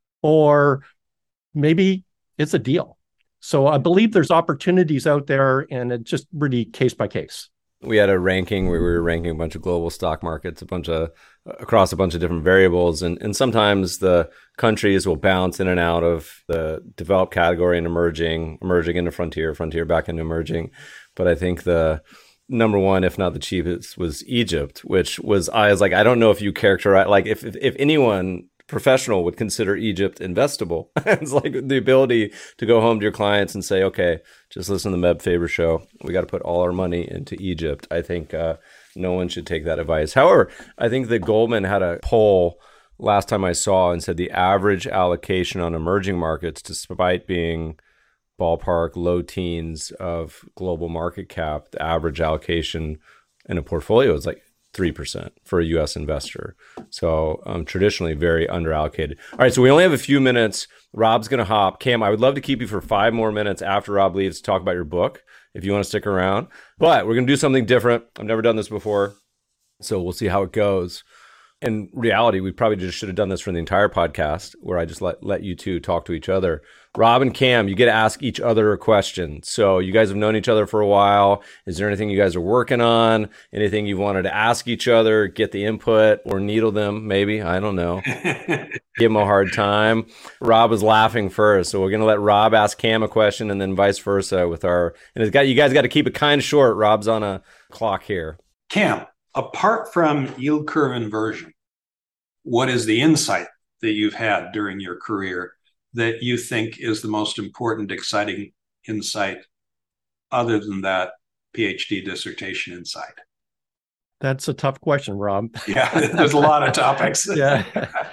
or maybe it's a deal. So I believe there's opportunities out there, and it's just really case by case. We had a ranking where we were ranking a bunch of global stock markets, across a bunch of different variables. And sometimes the countries will bounce in and out of the developed category and emerging into frontier back into emerging. But I think the number one, if not the cheapest, was Egypt, I was like, I don't know if you characterize, like if anyone professional would consider Egypt investable. It's like the ability to go home to your clients and say, okay, just listen to the Meb Faber show. We got to put all our money into Egypt. I think no one should take that advice. However, I think that Goldman had a poll last time I saw and said the average allocation on emerging markets, despite being ballpark low teens of global market cap, the average allocation in a portfolio is like 3% for a U.S. investor. So traditionally very underallocated. All right, so we only have a few minutes. Rob's going to hop. Cam, I would love to keep you for 5 more minutes after Rob leaves to talk about your book, if you want to stick around. But we're going to do something different. I've never done this before, so we'll see how it goes. In reality, we probably just should have done this for the entire podcast, where I just let you two talk to each other. Rob and Cam, you get to ask each other a question. So you guys have known each other for a while. Is there anything you guys are working on? Anything you wanted to ask each other, get the input, or needle them, maybe? I don't know. Give them a hard time. Rob was laughing first, so we're going to let Rob ask Cam a question and then vice versa with our... And you guys got to keep it kind of short. Rob's on a clock here. Cam, apart from yield curve inversion, what is the insight that you've had during your career that you think is the most important, exciting insight other than that PhD dissertation insight? That's a tough question, Rob. Yeah, there's a lot of topics. Yeah.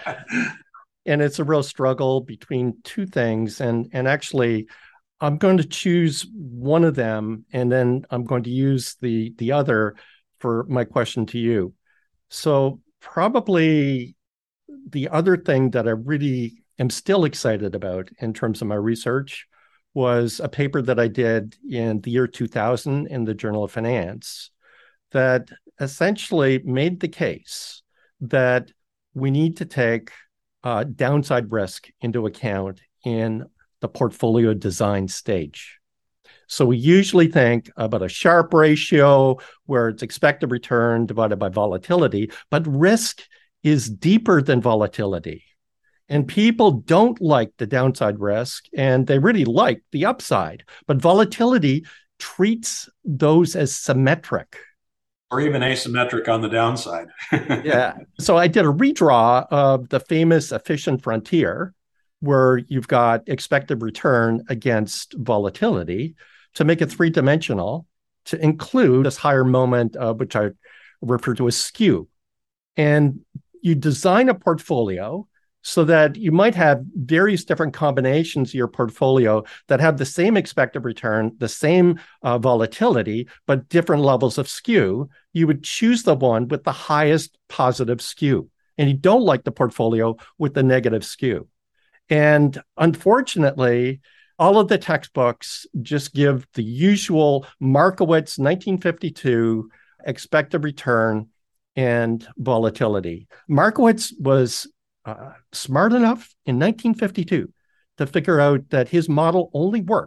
And it's a real struggle between two things. And actually, I'm going to choose one of them, and then I'm going to use the other for my question to you. So probably the other thing that I really am still excited about in terms of my research was a paper that I did in the year 2000 in the Journal of Finance that essentially made the case that we need to take downside risk into account in the portfolio design stage. So we usually think about a Sharpe ratio where it's expected return divided by volatility, but risk is deeper than volatility. And people don't like the downside risk, and they really like the upside. But volatility treats those as symmetric. Or even asymmetric on the downside. Yeah. So I did a redraw of the famous efficient frontier, where you've got expected return against volatility, to make it 3-dimensional, to include this higher moment, which I refer to as skew. And you design a portfolio so that you might have various different combinations of your portfolio that have the same expected return, the same volatility, but different levels of skew. You would choose the one with the highest positive skew. And you don't like the portfolio with the negative skew. And unfortunately, all of the textbooks just give the usual Markowitz 1952 expected return and volatility. Markowitz was smart enough in 1952 to figure out that his model only worked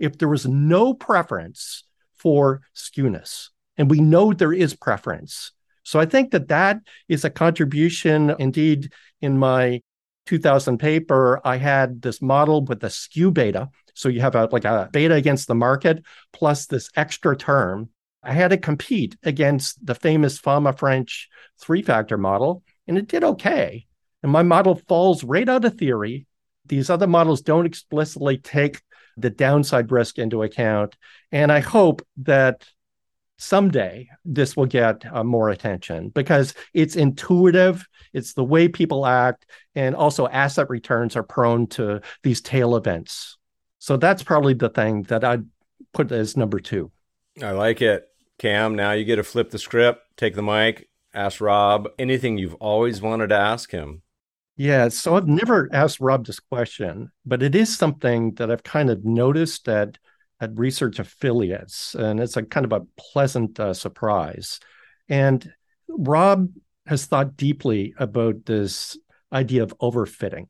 if there was no preference for skewness. And we know there is preference. So I think that that is a contribution. Indeed, in my 2000 paper, I had this model with a skew beta. So you have a beta against the market plus this extra term. I had to compete against the famous Fama-French three-factor model, and it did okay. And my model falls right out of theory. These other models don't explicitly take the downside risk into account. And I hope that someday this will get more attention because it's intuitive, it's the way people act, and also asset returns are prone to these tail events. So that's probably the thing that I'd put as number 2. I like it. Cam, now you get to flip the script, take the mic, ask Rob anything you've always wanted to ask him. Yeah, so I've never asked Rob this question, but it is something that I've kind of noticed at research affiliates, and it's a kind of a pleasant surprise. And Rob has thought deeply about this idea of overfitting,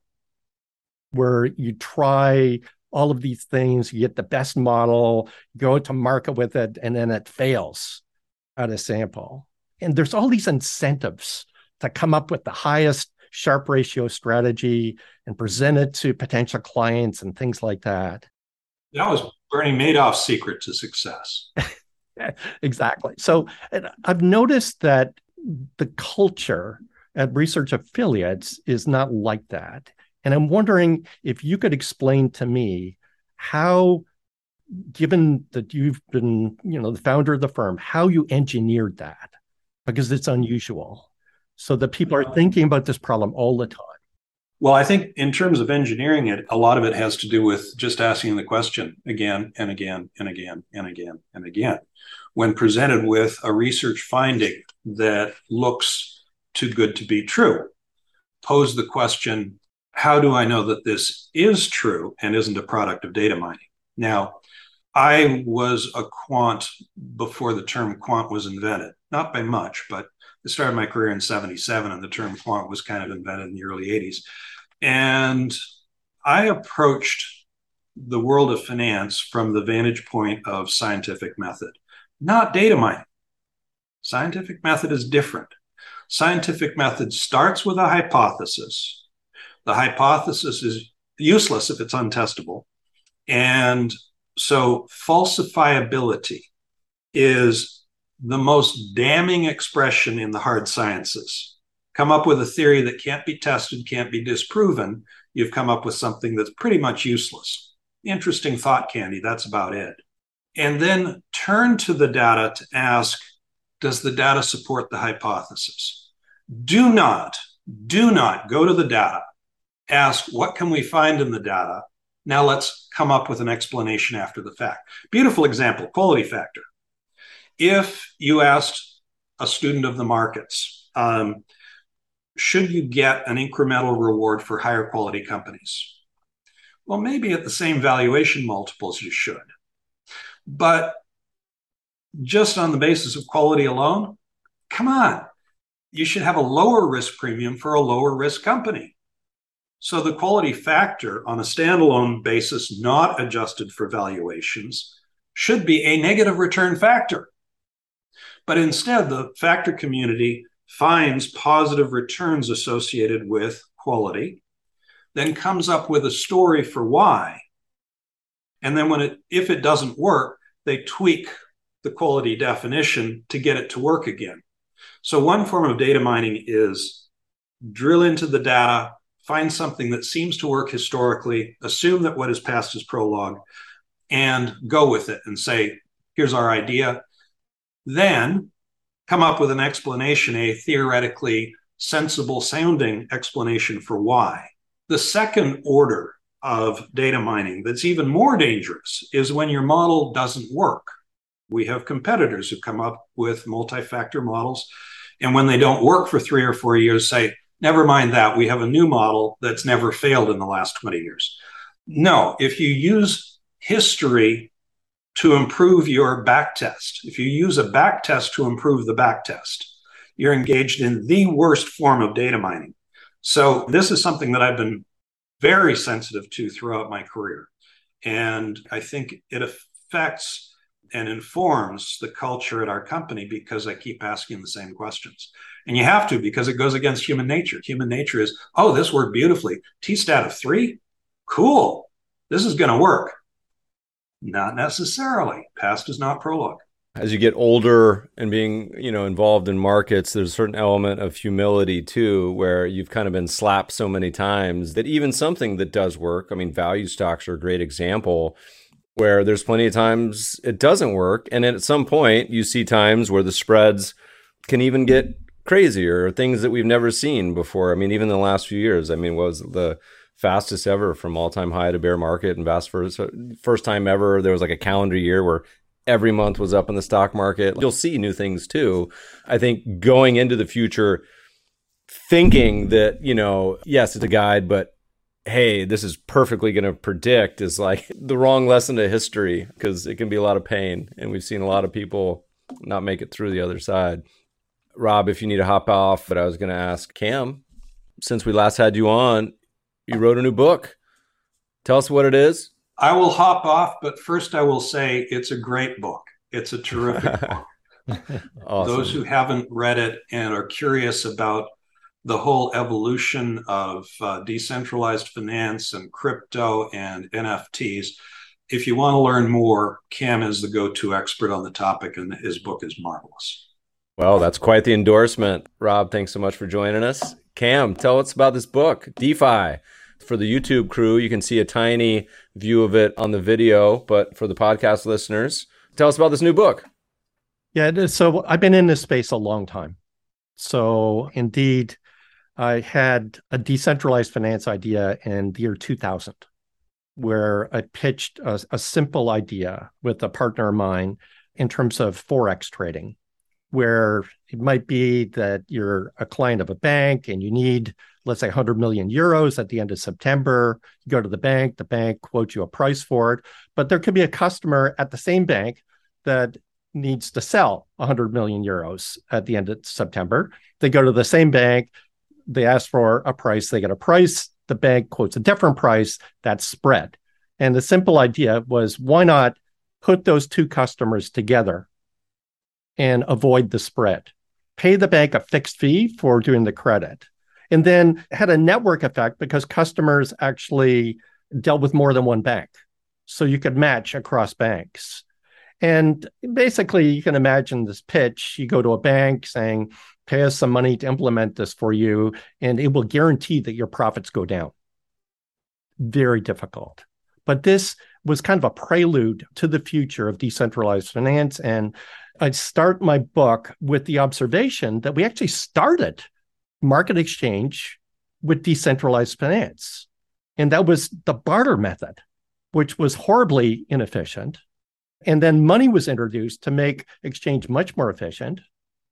where you try all of these things, you get the best model, go to market with it, and then it fails at a sample. And there's all these incentives to come up with the highest Sharpe ratio strategy and present it to potential clients and things like that. That was Bernie Madoff's secret to success. Exactly. So I've noticed that the culture at research affiliates is not like that. And I'm wondering if you could explain to me how, given that you've been, the founder of the firm, how you engineered that, because it's unusual, so that people are thinking about this problem all the time. Well, I think in terms of engineering it, a lot of it has to do with just asking the question again and again and again and again and again. When presented with a research finding that looks too good to be true, pose the question, how do I know that this is true and isn't a product of data mining? Now, I was a quant before the term quant was invented, not by much, but I started my career in 1977 and the term quant was kind of invented in the early 80s. And I approached the world of finance from the vantage point of scientific method, not data mining. Scientific method is different. Scientific method starts with a hypothesis. The hypothesis is useless if it's untestable. And so falsifiability is the most damning expression in the hard sciences. Come up with a theory that can't be tested, can't be disproven, you've come up with something that's pretty much useless. Interesting thought candy, that's about it. And then turn to the data to ask, does the data support the hypothesis? Do not go to the data. Ask, what can we find in the data? Now let's come up with an explanation after the fact. Beautiful example, quality factor. If you asked a student of the markets, should you get an incremental reward for higher quality companies? Well, maybe at the same valuation multiples you should. But just on the basis of quality alone, come on. You should have a lower risk premium for a lower risk company. So the quality factor on a standalone basis, not adjusted for valuations, should be a negative return factor. But instead, the factor community finds positive returns associated with quality, then comes up with a story for why. And then if it doesn't work, they tweak the quality definition to get it to work again. So one form of data mining is drill into the data, find something that seems to work historically, assume that what is past is prologue, and go with it and say, here's our idea. Then come up with an explanation, a theoretically sensible sounding explanation for why. The second order of data mining that's even more dangerous is when your model doesn't work. We have competitors who come up with multi-factor models, and when they don't work for 3 or 4 years, say, never mind that, we have a new model that's never failed in the last 20 years. No, if you use history to improve your backtest, if you use a backtest to improve the backtest, you're engaged in the worst form of data mining. So this is something that I've been very sensitive to throughout my career. And I think it affects and informs the culture at our company because I keep asking the same questions. And you have to, because it goes against human nature. Human nature is, oh, this worked beautifully. T-stat of 3? Cool. This is going to work. Not necessarily. Past is not prologue. As you get older and being, involved in markets, there's a certain element of humility too, where you've kind of been slapped so many times that even something that does work, I mean, value stocks are a great example, where there's plenty of times it doesn't work. And then at some point you see times where the spreads can even get crazier, or things that we've never seen before. I mean, even in the last few years, was the fastest ever from all-time high to bear market, and first time ever there was like a calendar year where every month was up in the stock market. You'll see new things too. I think going into the future, thinking that, yes, it's a guide, but hey, this is perfectly going to predict is like the wrong lesson to history, because it can be a lot of pain. And we've seen a lot of people not make it through the other side. Rob, if you need to hop off, but I was going to ask Cam, since we last had you on, you wrote a new book. Tell us what it is. I will hop off, but first I will say it's a great book. It's a terrific book. Awesome. Those who haven't read it and are curious about the whole evolution of decentralized finance and crypto and NFTs, if you want to learn more, Cam is the go-to expert on the topic, and his book is marvelous. Well, that's quite the endorsement. Rob, thanks so much for joining us. Cam, tell us about this book, DeFi. For the YouTube crew, you can see a tiny view of it on the video, but for the podcast listeners, tell us about this new book. Yeah, so I've been in this space a long time. So indeed, I had a decentralized finance idea in the year 2000, where I pitched a simple idea with a partner of mine in terms of Forex trading, where it might be that you're a client of a bank and you need, let's say, 100 million euros at the end of September. You go to the bank quotes you a price for it. But there could be a customer at the same bank that needs to sell 100 million euros at the end of September. They go to the same bank, they ask for a price, they get a price, the bank quotes a different price, that's spread. And the simple idea was, why not put those two customers together and avoid the spread? Pay the bank a fixed fee for doing the credit. And then had a network effect because customers actually dealt with more than one bank. So you could match across banks. And basically, you can imagine this pitch. You go to a bank saying, pay us some money to implement this for you, and it will guarantee that your profits go down. Very difficult. But this was kind of a prelude to the future of decentralized finance. And I'd start my book with the observation that we actually started market exchange with decentralized finance. And that was the barter method, which was horribly inefficient. And then money was introduced to make exchange much more efficient.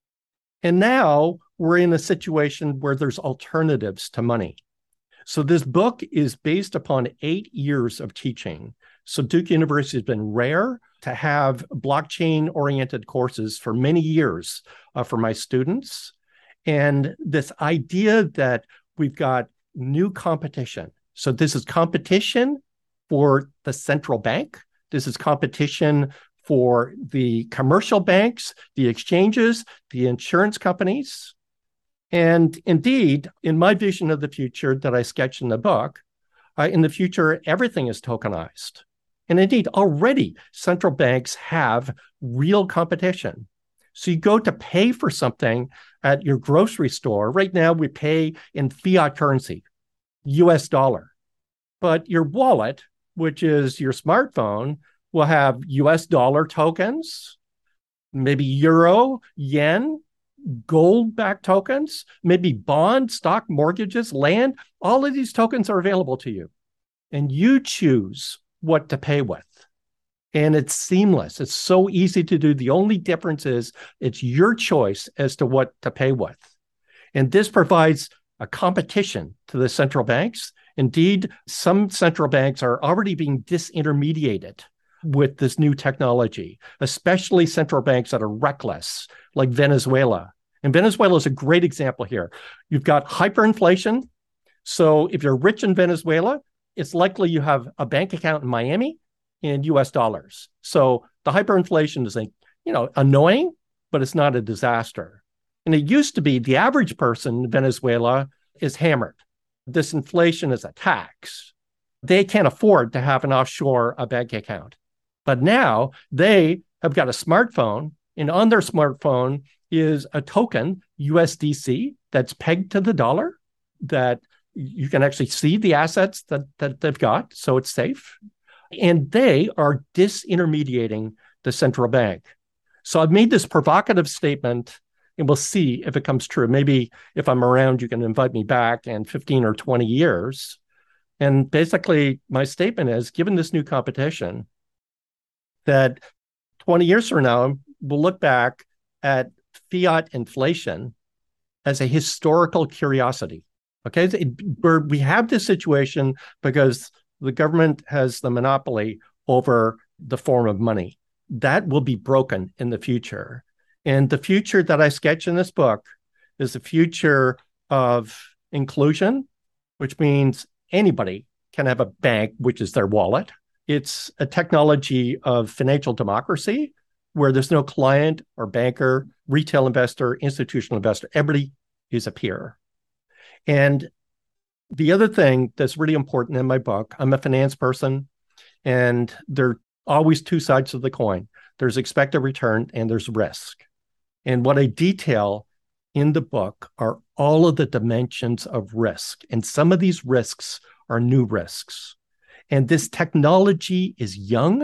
And now we're in a situation where there's alternatives to money. So this book is based upon 8 years of teaching. So Duke University has been rare to have blockchain-oriented courses for many years for my students. And this idea that we've got new competition. So this is competition for the central bank. This is competition for the commercial banks, the exchanges, the insurance companies. And indeed, in my vision of the future that I sketch in the book, in the future, everything is tokenized. And indeed, already central banks have real competition. So you go to pay for something at your grocery store. Right now, we pay in fiat currency, US dollar. But your wallet, which is your smartphone, will have US dollar tokens, maybe euro, yen, gold-backed tokens, maybe bond, stock, mortgages, land. All of these tokens are available to you. And you choose what to pay with. And it's seamless. It's so easy to do. The only difference is it's your choice as to what to pay with. And this provides a competition to the central banks. Indeed, some central banks are already being disintermediated with this new technology, especially central banks that are reckless, like Venezuela. And Venezuela is a great example here. You've got hyperinflation. So if you're rich in Venezuela, it's likely you have a bank account in Miami in US dollars. So the hyperinflation is annoying, but it's not a disaster. And it used to be the average person in Venezuela is hammered. This inflation is a tax. They can't afford to have an offshore bank account. But now they have got a smartphone, and on their smartphone is a token, USDC, that's pegged to the dollar, that you can actually see the assets that they've got, so it's safe. And they are disintermediating the central bank. So I've made this provocative statement, and we'll see if it comes true. Maybe if I'm around, you can invite me back in 15 or 20 years. And basically, my statement is, given this new competition, that 20 years from now, we'll look back at fiat inflation as a historical curiosity. Okay, we have this situation because the government has the monopoly over the form of money. That will be broken in the future. And the future that I sketch in this book is the future of inclusion, which means anybody can have a bank, which is their wallet. It's a technology of financial democracy where there's no client or banker, retail investor, institutional investor. Everybody is a peer. And the other thing that's really important in my book, I'm a finance person, and there are always two sides of the coin. There's expected return and there's risk. And what I detail in the book are all of the dimensions of risk. And some of these risks are new risks. And this technology is young,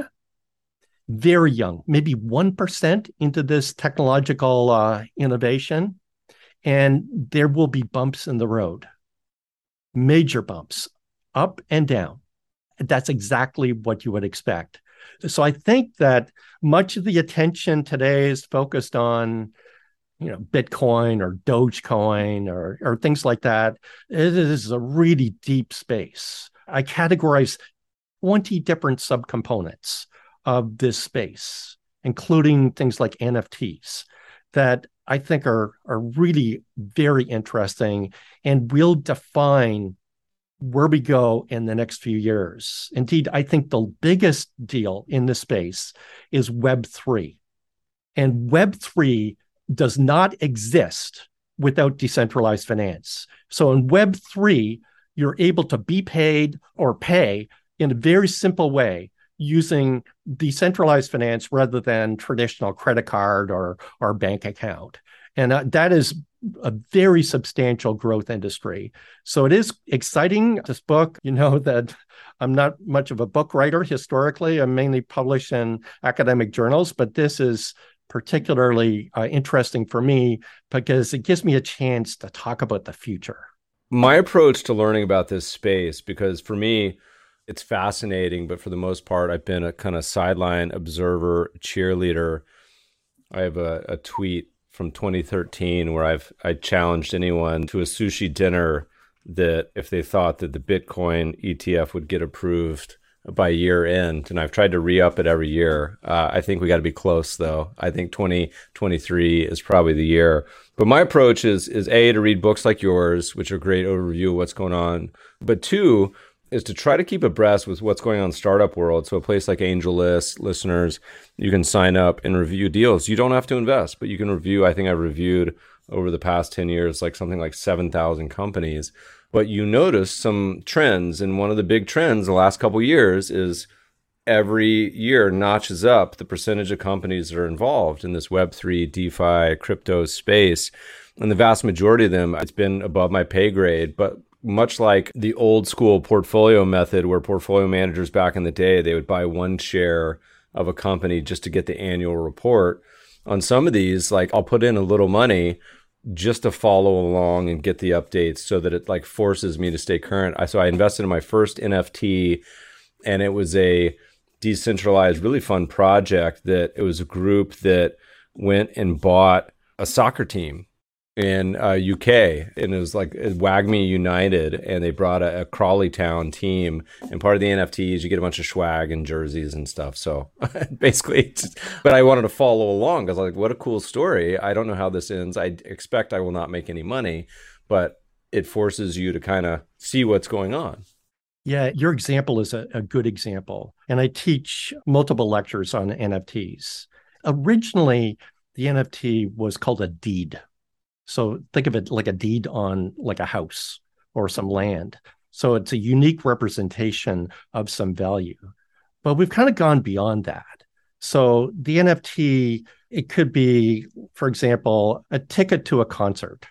very young, maybe 1% into this technological innovation. And there will be bumps in the road, major bumps, up and down. That's exactly what you would expect. So I think that much of the attention today is focused on, Bitcoin or Dogecoin or things like that. It is a really deep space. I categorize 20 different subcomponents of this space, including things like NFTs, that I think are really very interesting and will define where we go in the next few years. Indeed, I think the biggest deal in this space is Web3. And Web3 does not exist without decentralized finance. So in Web3, you're able to be paid or pay in a very simple way using decentralized finance rather than traditional credit card or bank account. And that is a very substantial growth industry. So it is exciting, this book. That I'm not much of a book writer historically. I'm mainly published in academic journals, but this is particularly interesting for me because it gives me a chance to talk about the future. My approach to learning about this space, because for me, it's fascinating, but for the most part, I've been a kind of sideline observer, cheerleader. I have a tweet from 2013 where I challenged anyone to a sushi dinner that if they thought that the Bitcoin ETF would get approved by year end, and I've tried to re-up it every year. I think we got to be close though. I think 2023 is probably the year. But my approach is A, to read books like yours, which are a great overview of what's going on. But two, is to try to keep abreast with what's going on in the startup world. So a place like AngelList, listeners, you can sign up and review deals. You don't have to invest, but you can review. I think I've reviewed over the past 10 years, like something like 7,000 companies. But you notice some trends. And one of the big trends the last couple of years is every year notches up the percentage of companies that are involved in this Web3, DeFi, crypto space. And the vast majority of them, it's been above my pay grade. But much like the old school portfolio method where portfolio managers back in the day, they would buy one share of a company just to get the annual report. On some of these, like I'll put in a little money just to follow along and get the updates so that it like forces me to stay current. So I invested in my first NFT, and it was a decentralized, really fun project that it was a group that went and bought a soccer team in UK, and it was like WAGMI United, and they brought a Crawley Town team, and part of the NFTs you get a bunch of swag and jerseys and stuff. So basically, but I wanted to follow along because I was like, what a cool story. I don't know how this ends. I expect I will not make any money, but it forces you to kind of see what's going on. Yeah, your example is a good example. And I teach multiple lectures on NFTs. Originally, the NFT was called a deed. So think of it like a deed on like a house or some land. So it's a unique representation of some value. But we've kind of gone beyond that. So the NFT, it could be, for example, a ticket to a concert.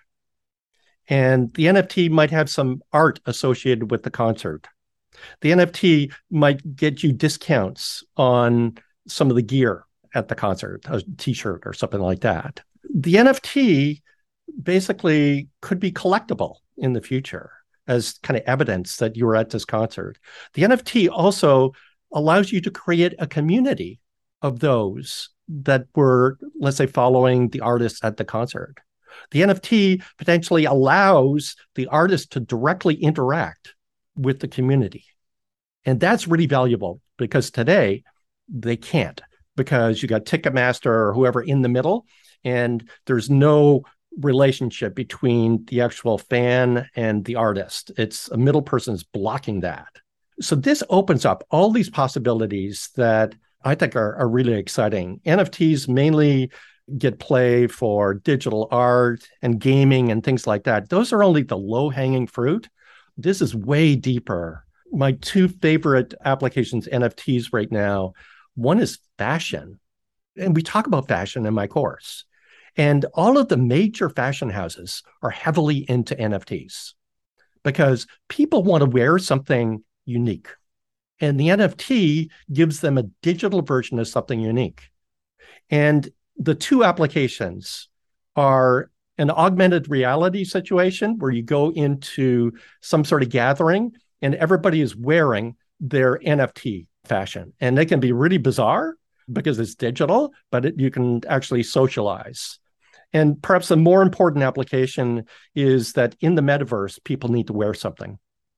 And the NFT might have some art associated with the concert. The NFT might get you discounts on some of the gear at the concert, a t-shirt or something like that. The NFT basically could be collectible in the future as kind of evidence that you were at this concert. The NFT also allows you to create a community of those that were, let's say, following the artist at the concert. The NFT potentially allows the artist to directly interact with the community. And that's really valuable because today they can't, because you got Ticketmaster or whoever in the middle, and there's no relationship between the actual fan and the artist. It's a middle person's blocking that. So this opens up all these possibilities that I think are really exciting. NFTs mainly get play for digital art and gaming and things like that. Those are only the low-hanging fruit. This is way deeper. My two favorite applications, NFTs right now, one is fashion. And we talk about fashion in my course. And all of the major fashion houses are heavily into NFTs because people want to wear something unique. And the NFT gives them a digital version of something unique. And the two applications are an augmented reality situation where you go into some sort of gathering and everybody is wearing their NFT fashion. And they can be really bizarre because it's digital, but you can actually socialize. And perhaps a more important application is that in the metaverse, people need to wear something.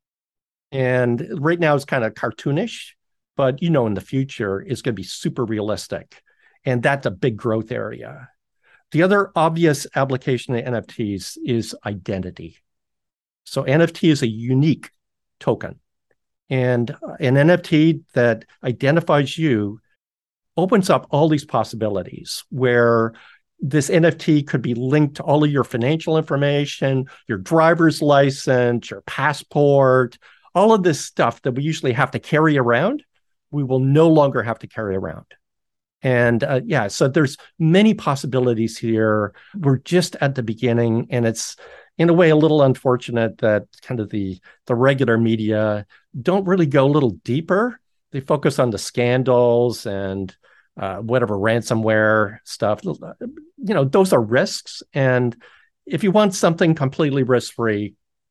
And right now it's kind of cartoonish, but in the future, it's going to be super realistic. And that's a big growth area. The other obvious application of NFTs is identity. So NFT is a unique token. And an NFT that identifies you opens up all these possibilities where this NFT could be linked to all of your financial information, your driver's license, your passport, all of this stuff that we usually have to carry around, we will no longer have to carry around. And so there's many possibilities here. We're just at the beginning, and it's in a way a little unfortunate that kind of the regular media don't really go a little deeper. They focus on the scandals and whatever ransomware stuff. Those are risks. And if you want something completely risk-free,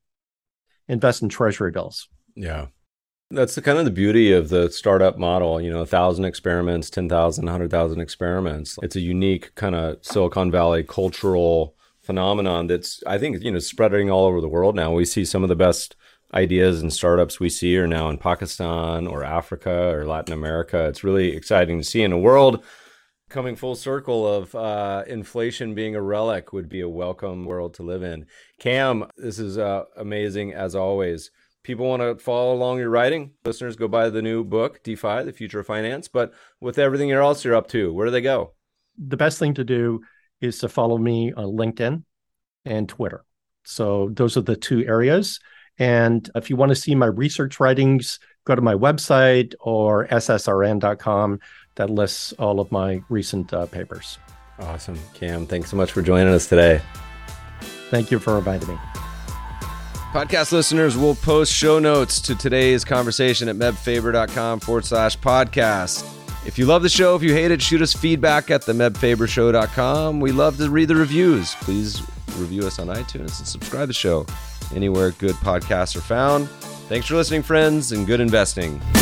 invest in treasury bills. Yeah. That's the beauty of the startup model, 1,000 experiments, 10,000, 100,000 experiments. It's a unique kind of Silicon Valley cultural phenomenon that's, I think, spreading all over the world now. We see some of the best ideas and startups we see are now in Pakistan or Africa or Latin America. It's really exciting to see in a world coming full circle of inflation being a relic would be a welcome world to live in. Cam, this is amazing as always. People want to follow along your writing. Listeners, go buy the new book, DeFi, The Future of Finance. But with everything else you're up to, where do they go? The best thing to do is to follow me on LinkedIn and Twitter. So those are the two areas. And if you want to see my research writings, go to my website or ssrn.com. That lists all of my recent papers. Awesome. Cam, thanks so much for joining us today. Thank you for inviting me. Podcast listeners will post show notes to today's conversation at mebfaber.com/podcast. If you love the show, if you hate it, shoot us feedback at themebfabershow.com. We love to read the reviews. Please review us on iTunes and subscribe to the show anywhere good podcasts are found. Thanks for listening, friends, and good investing.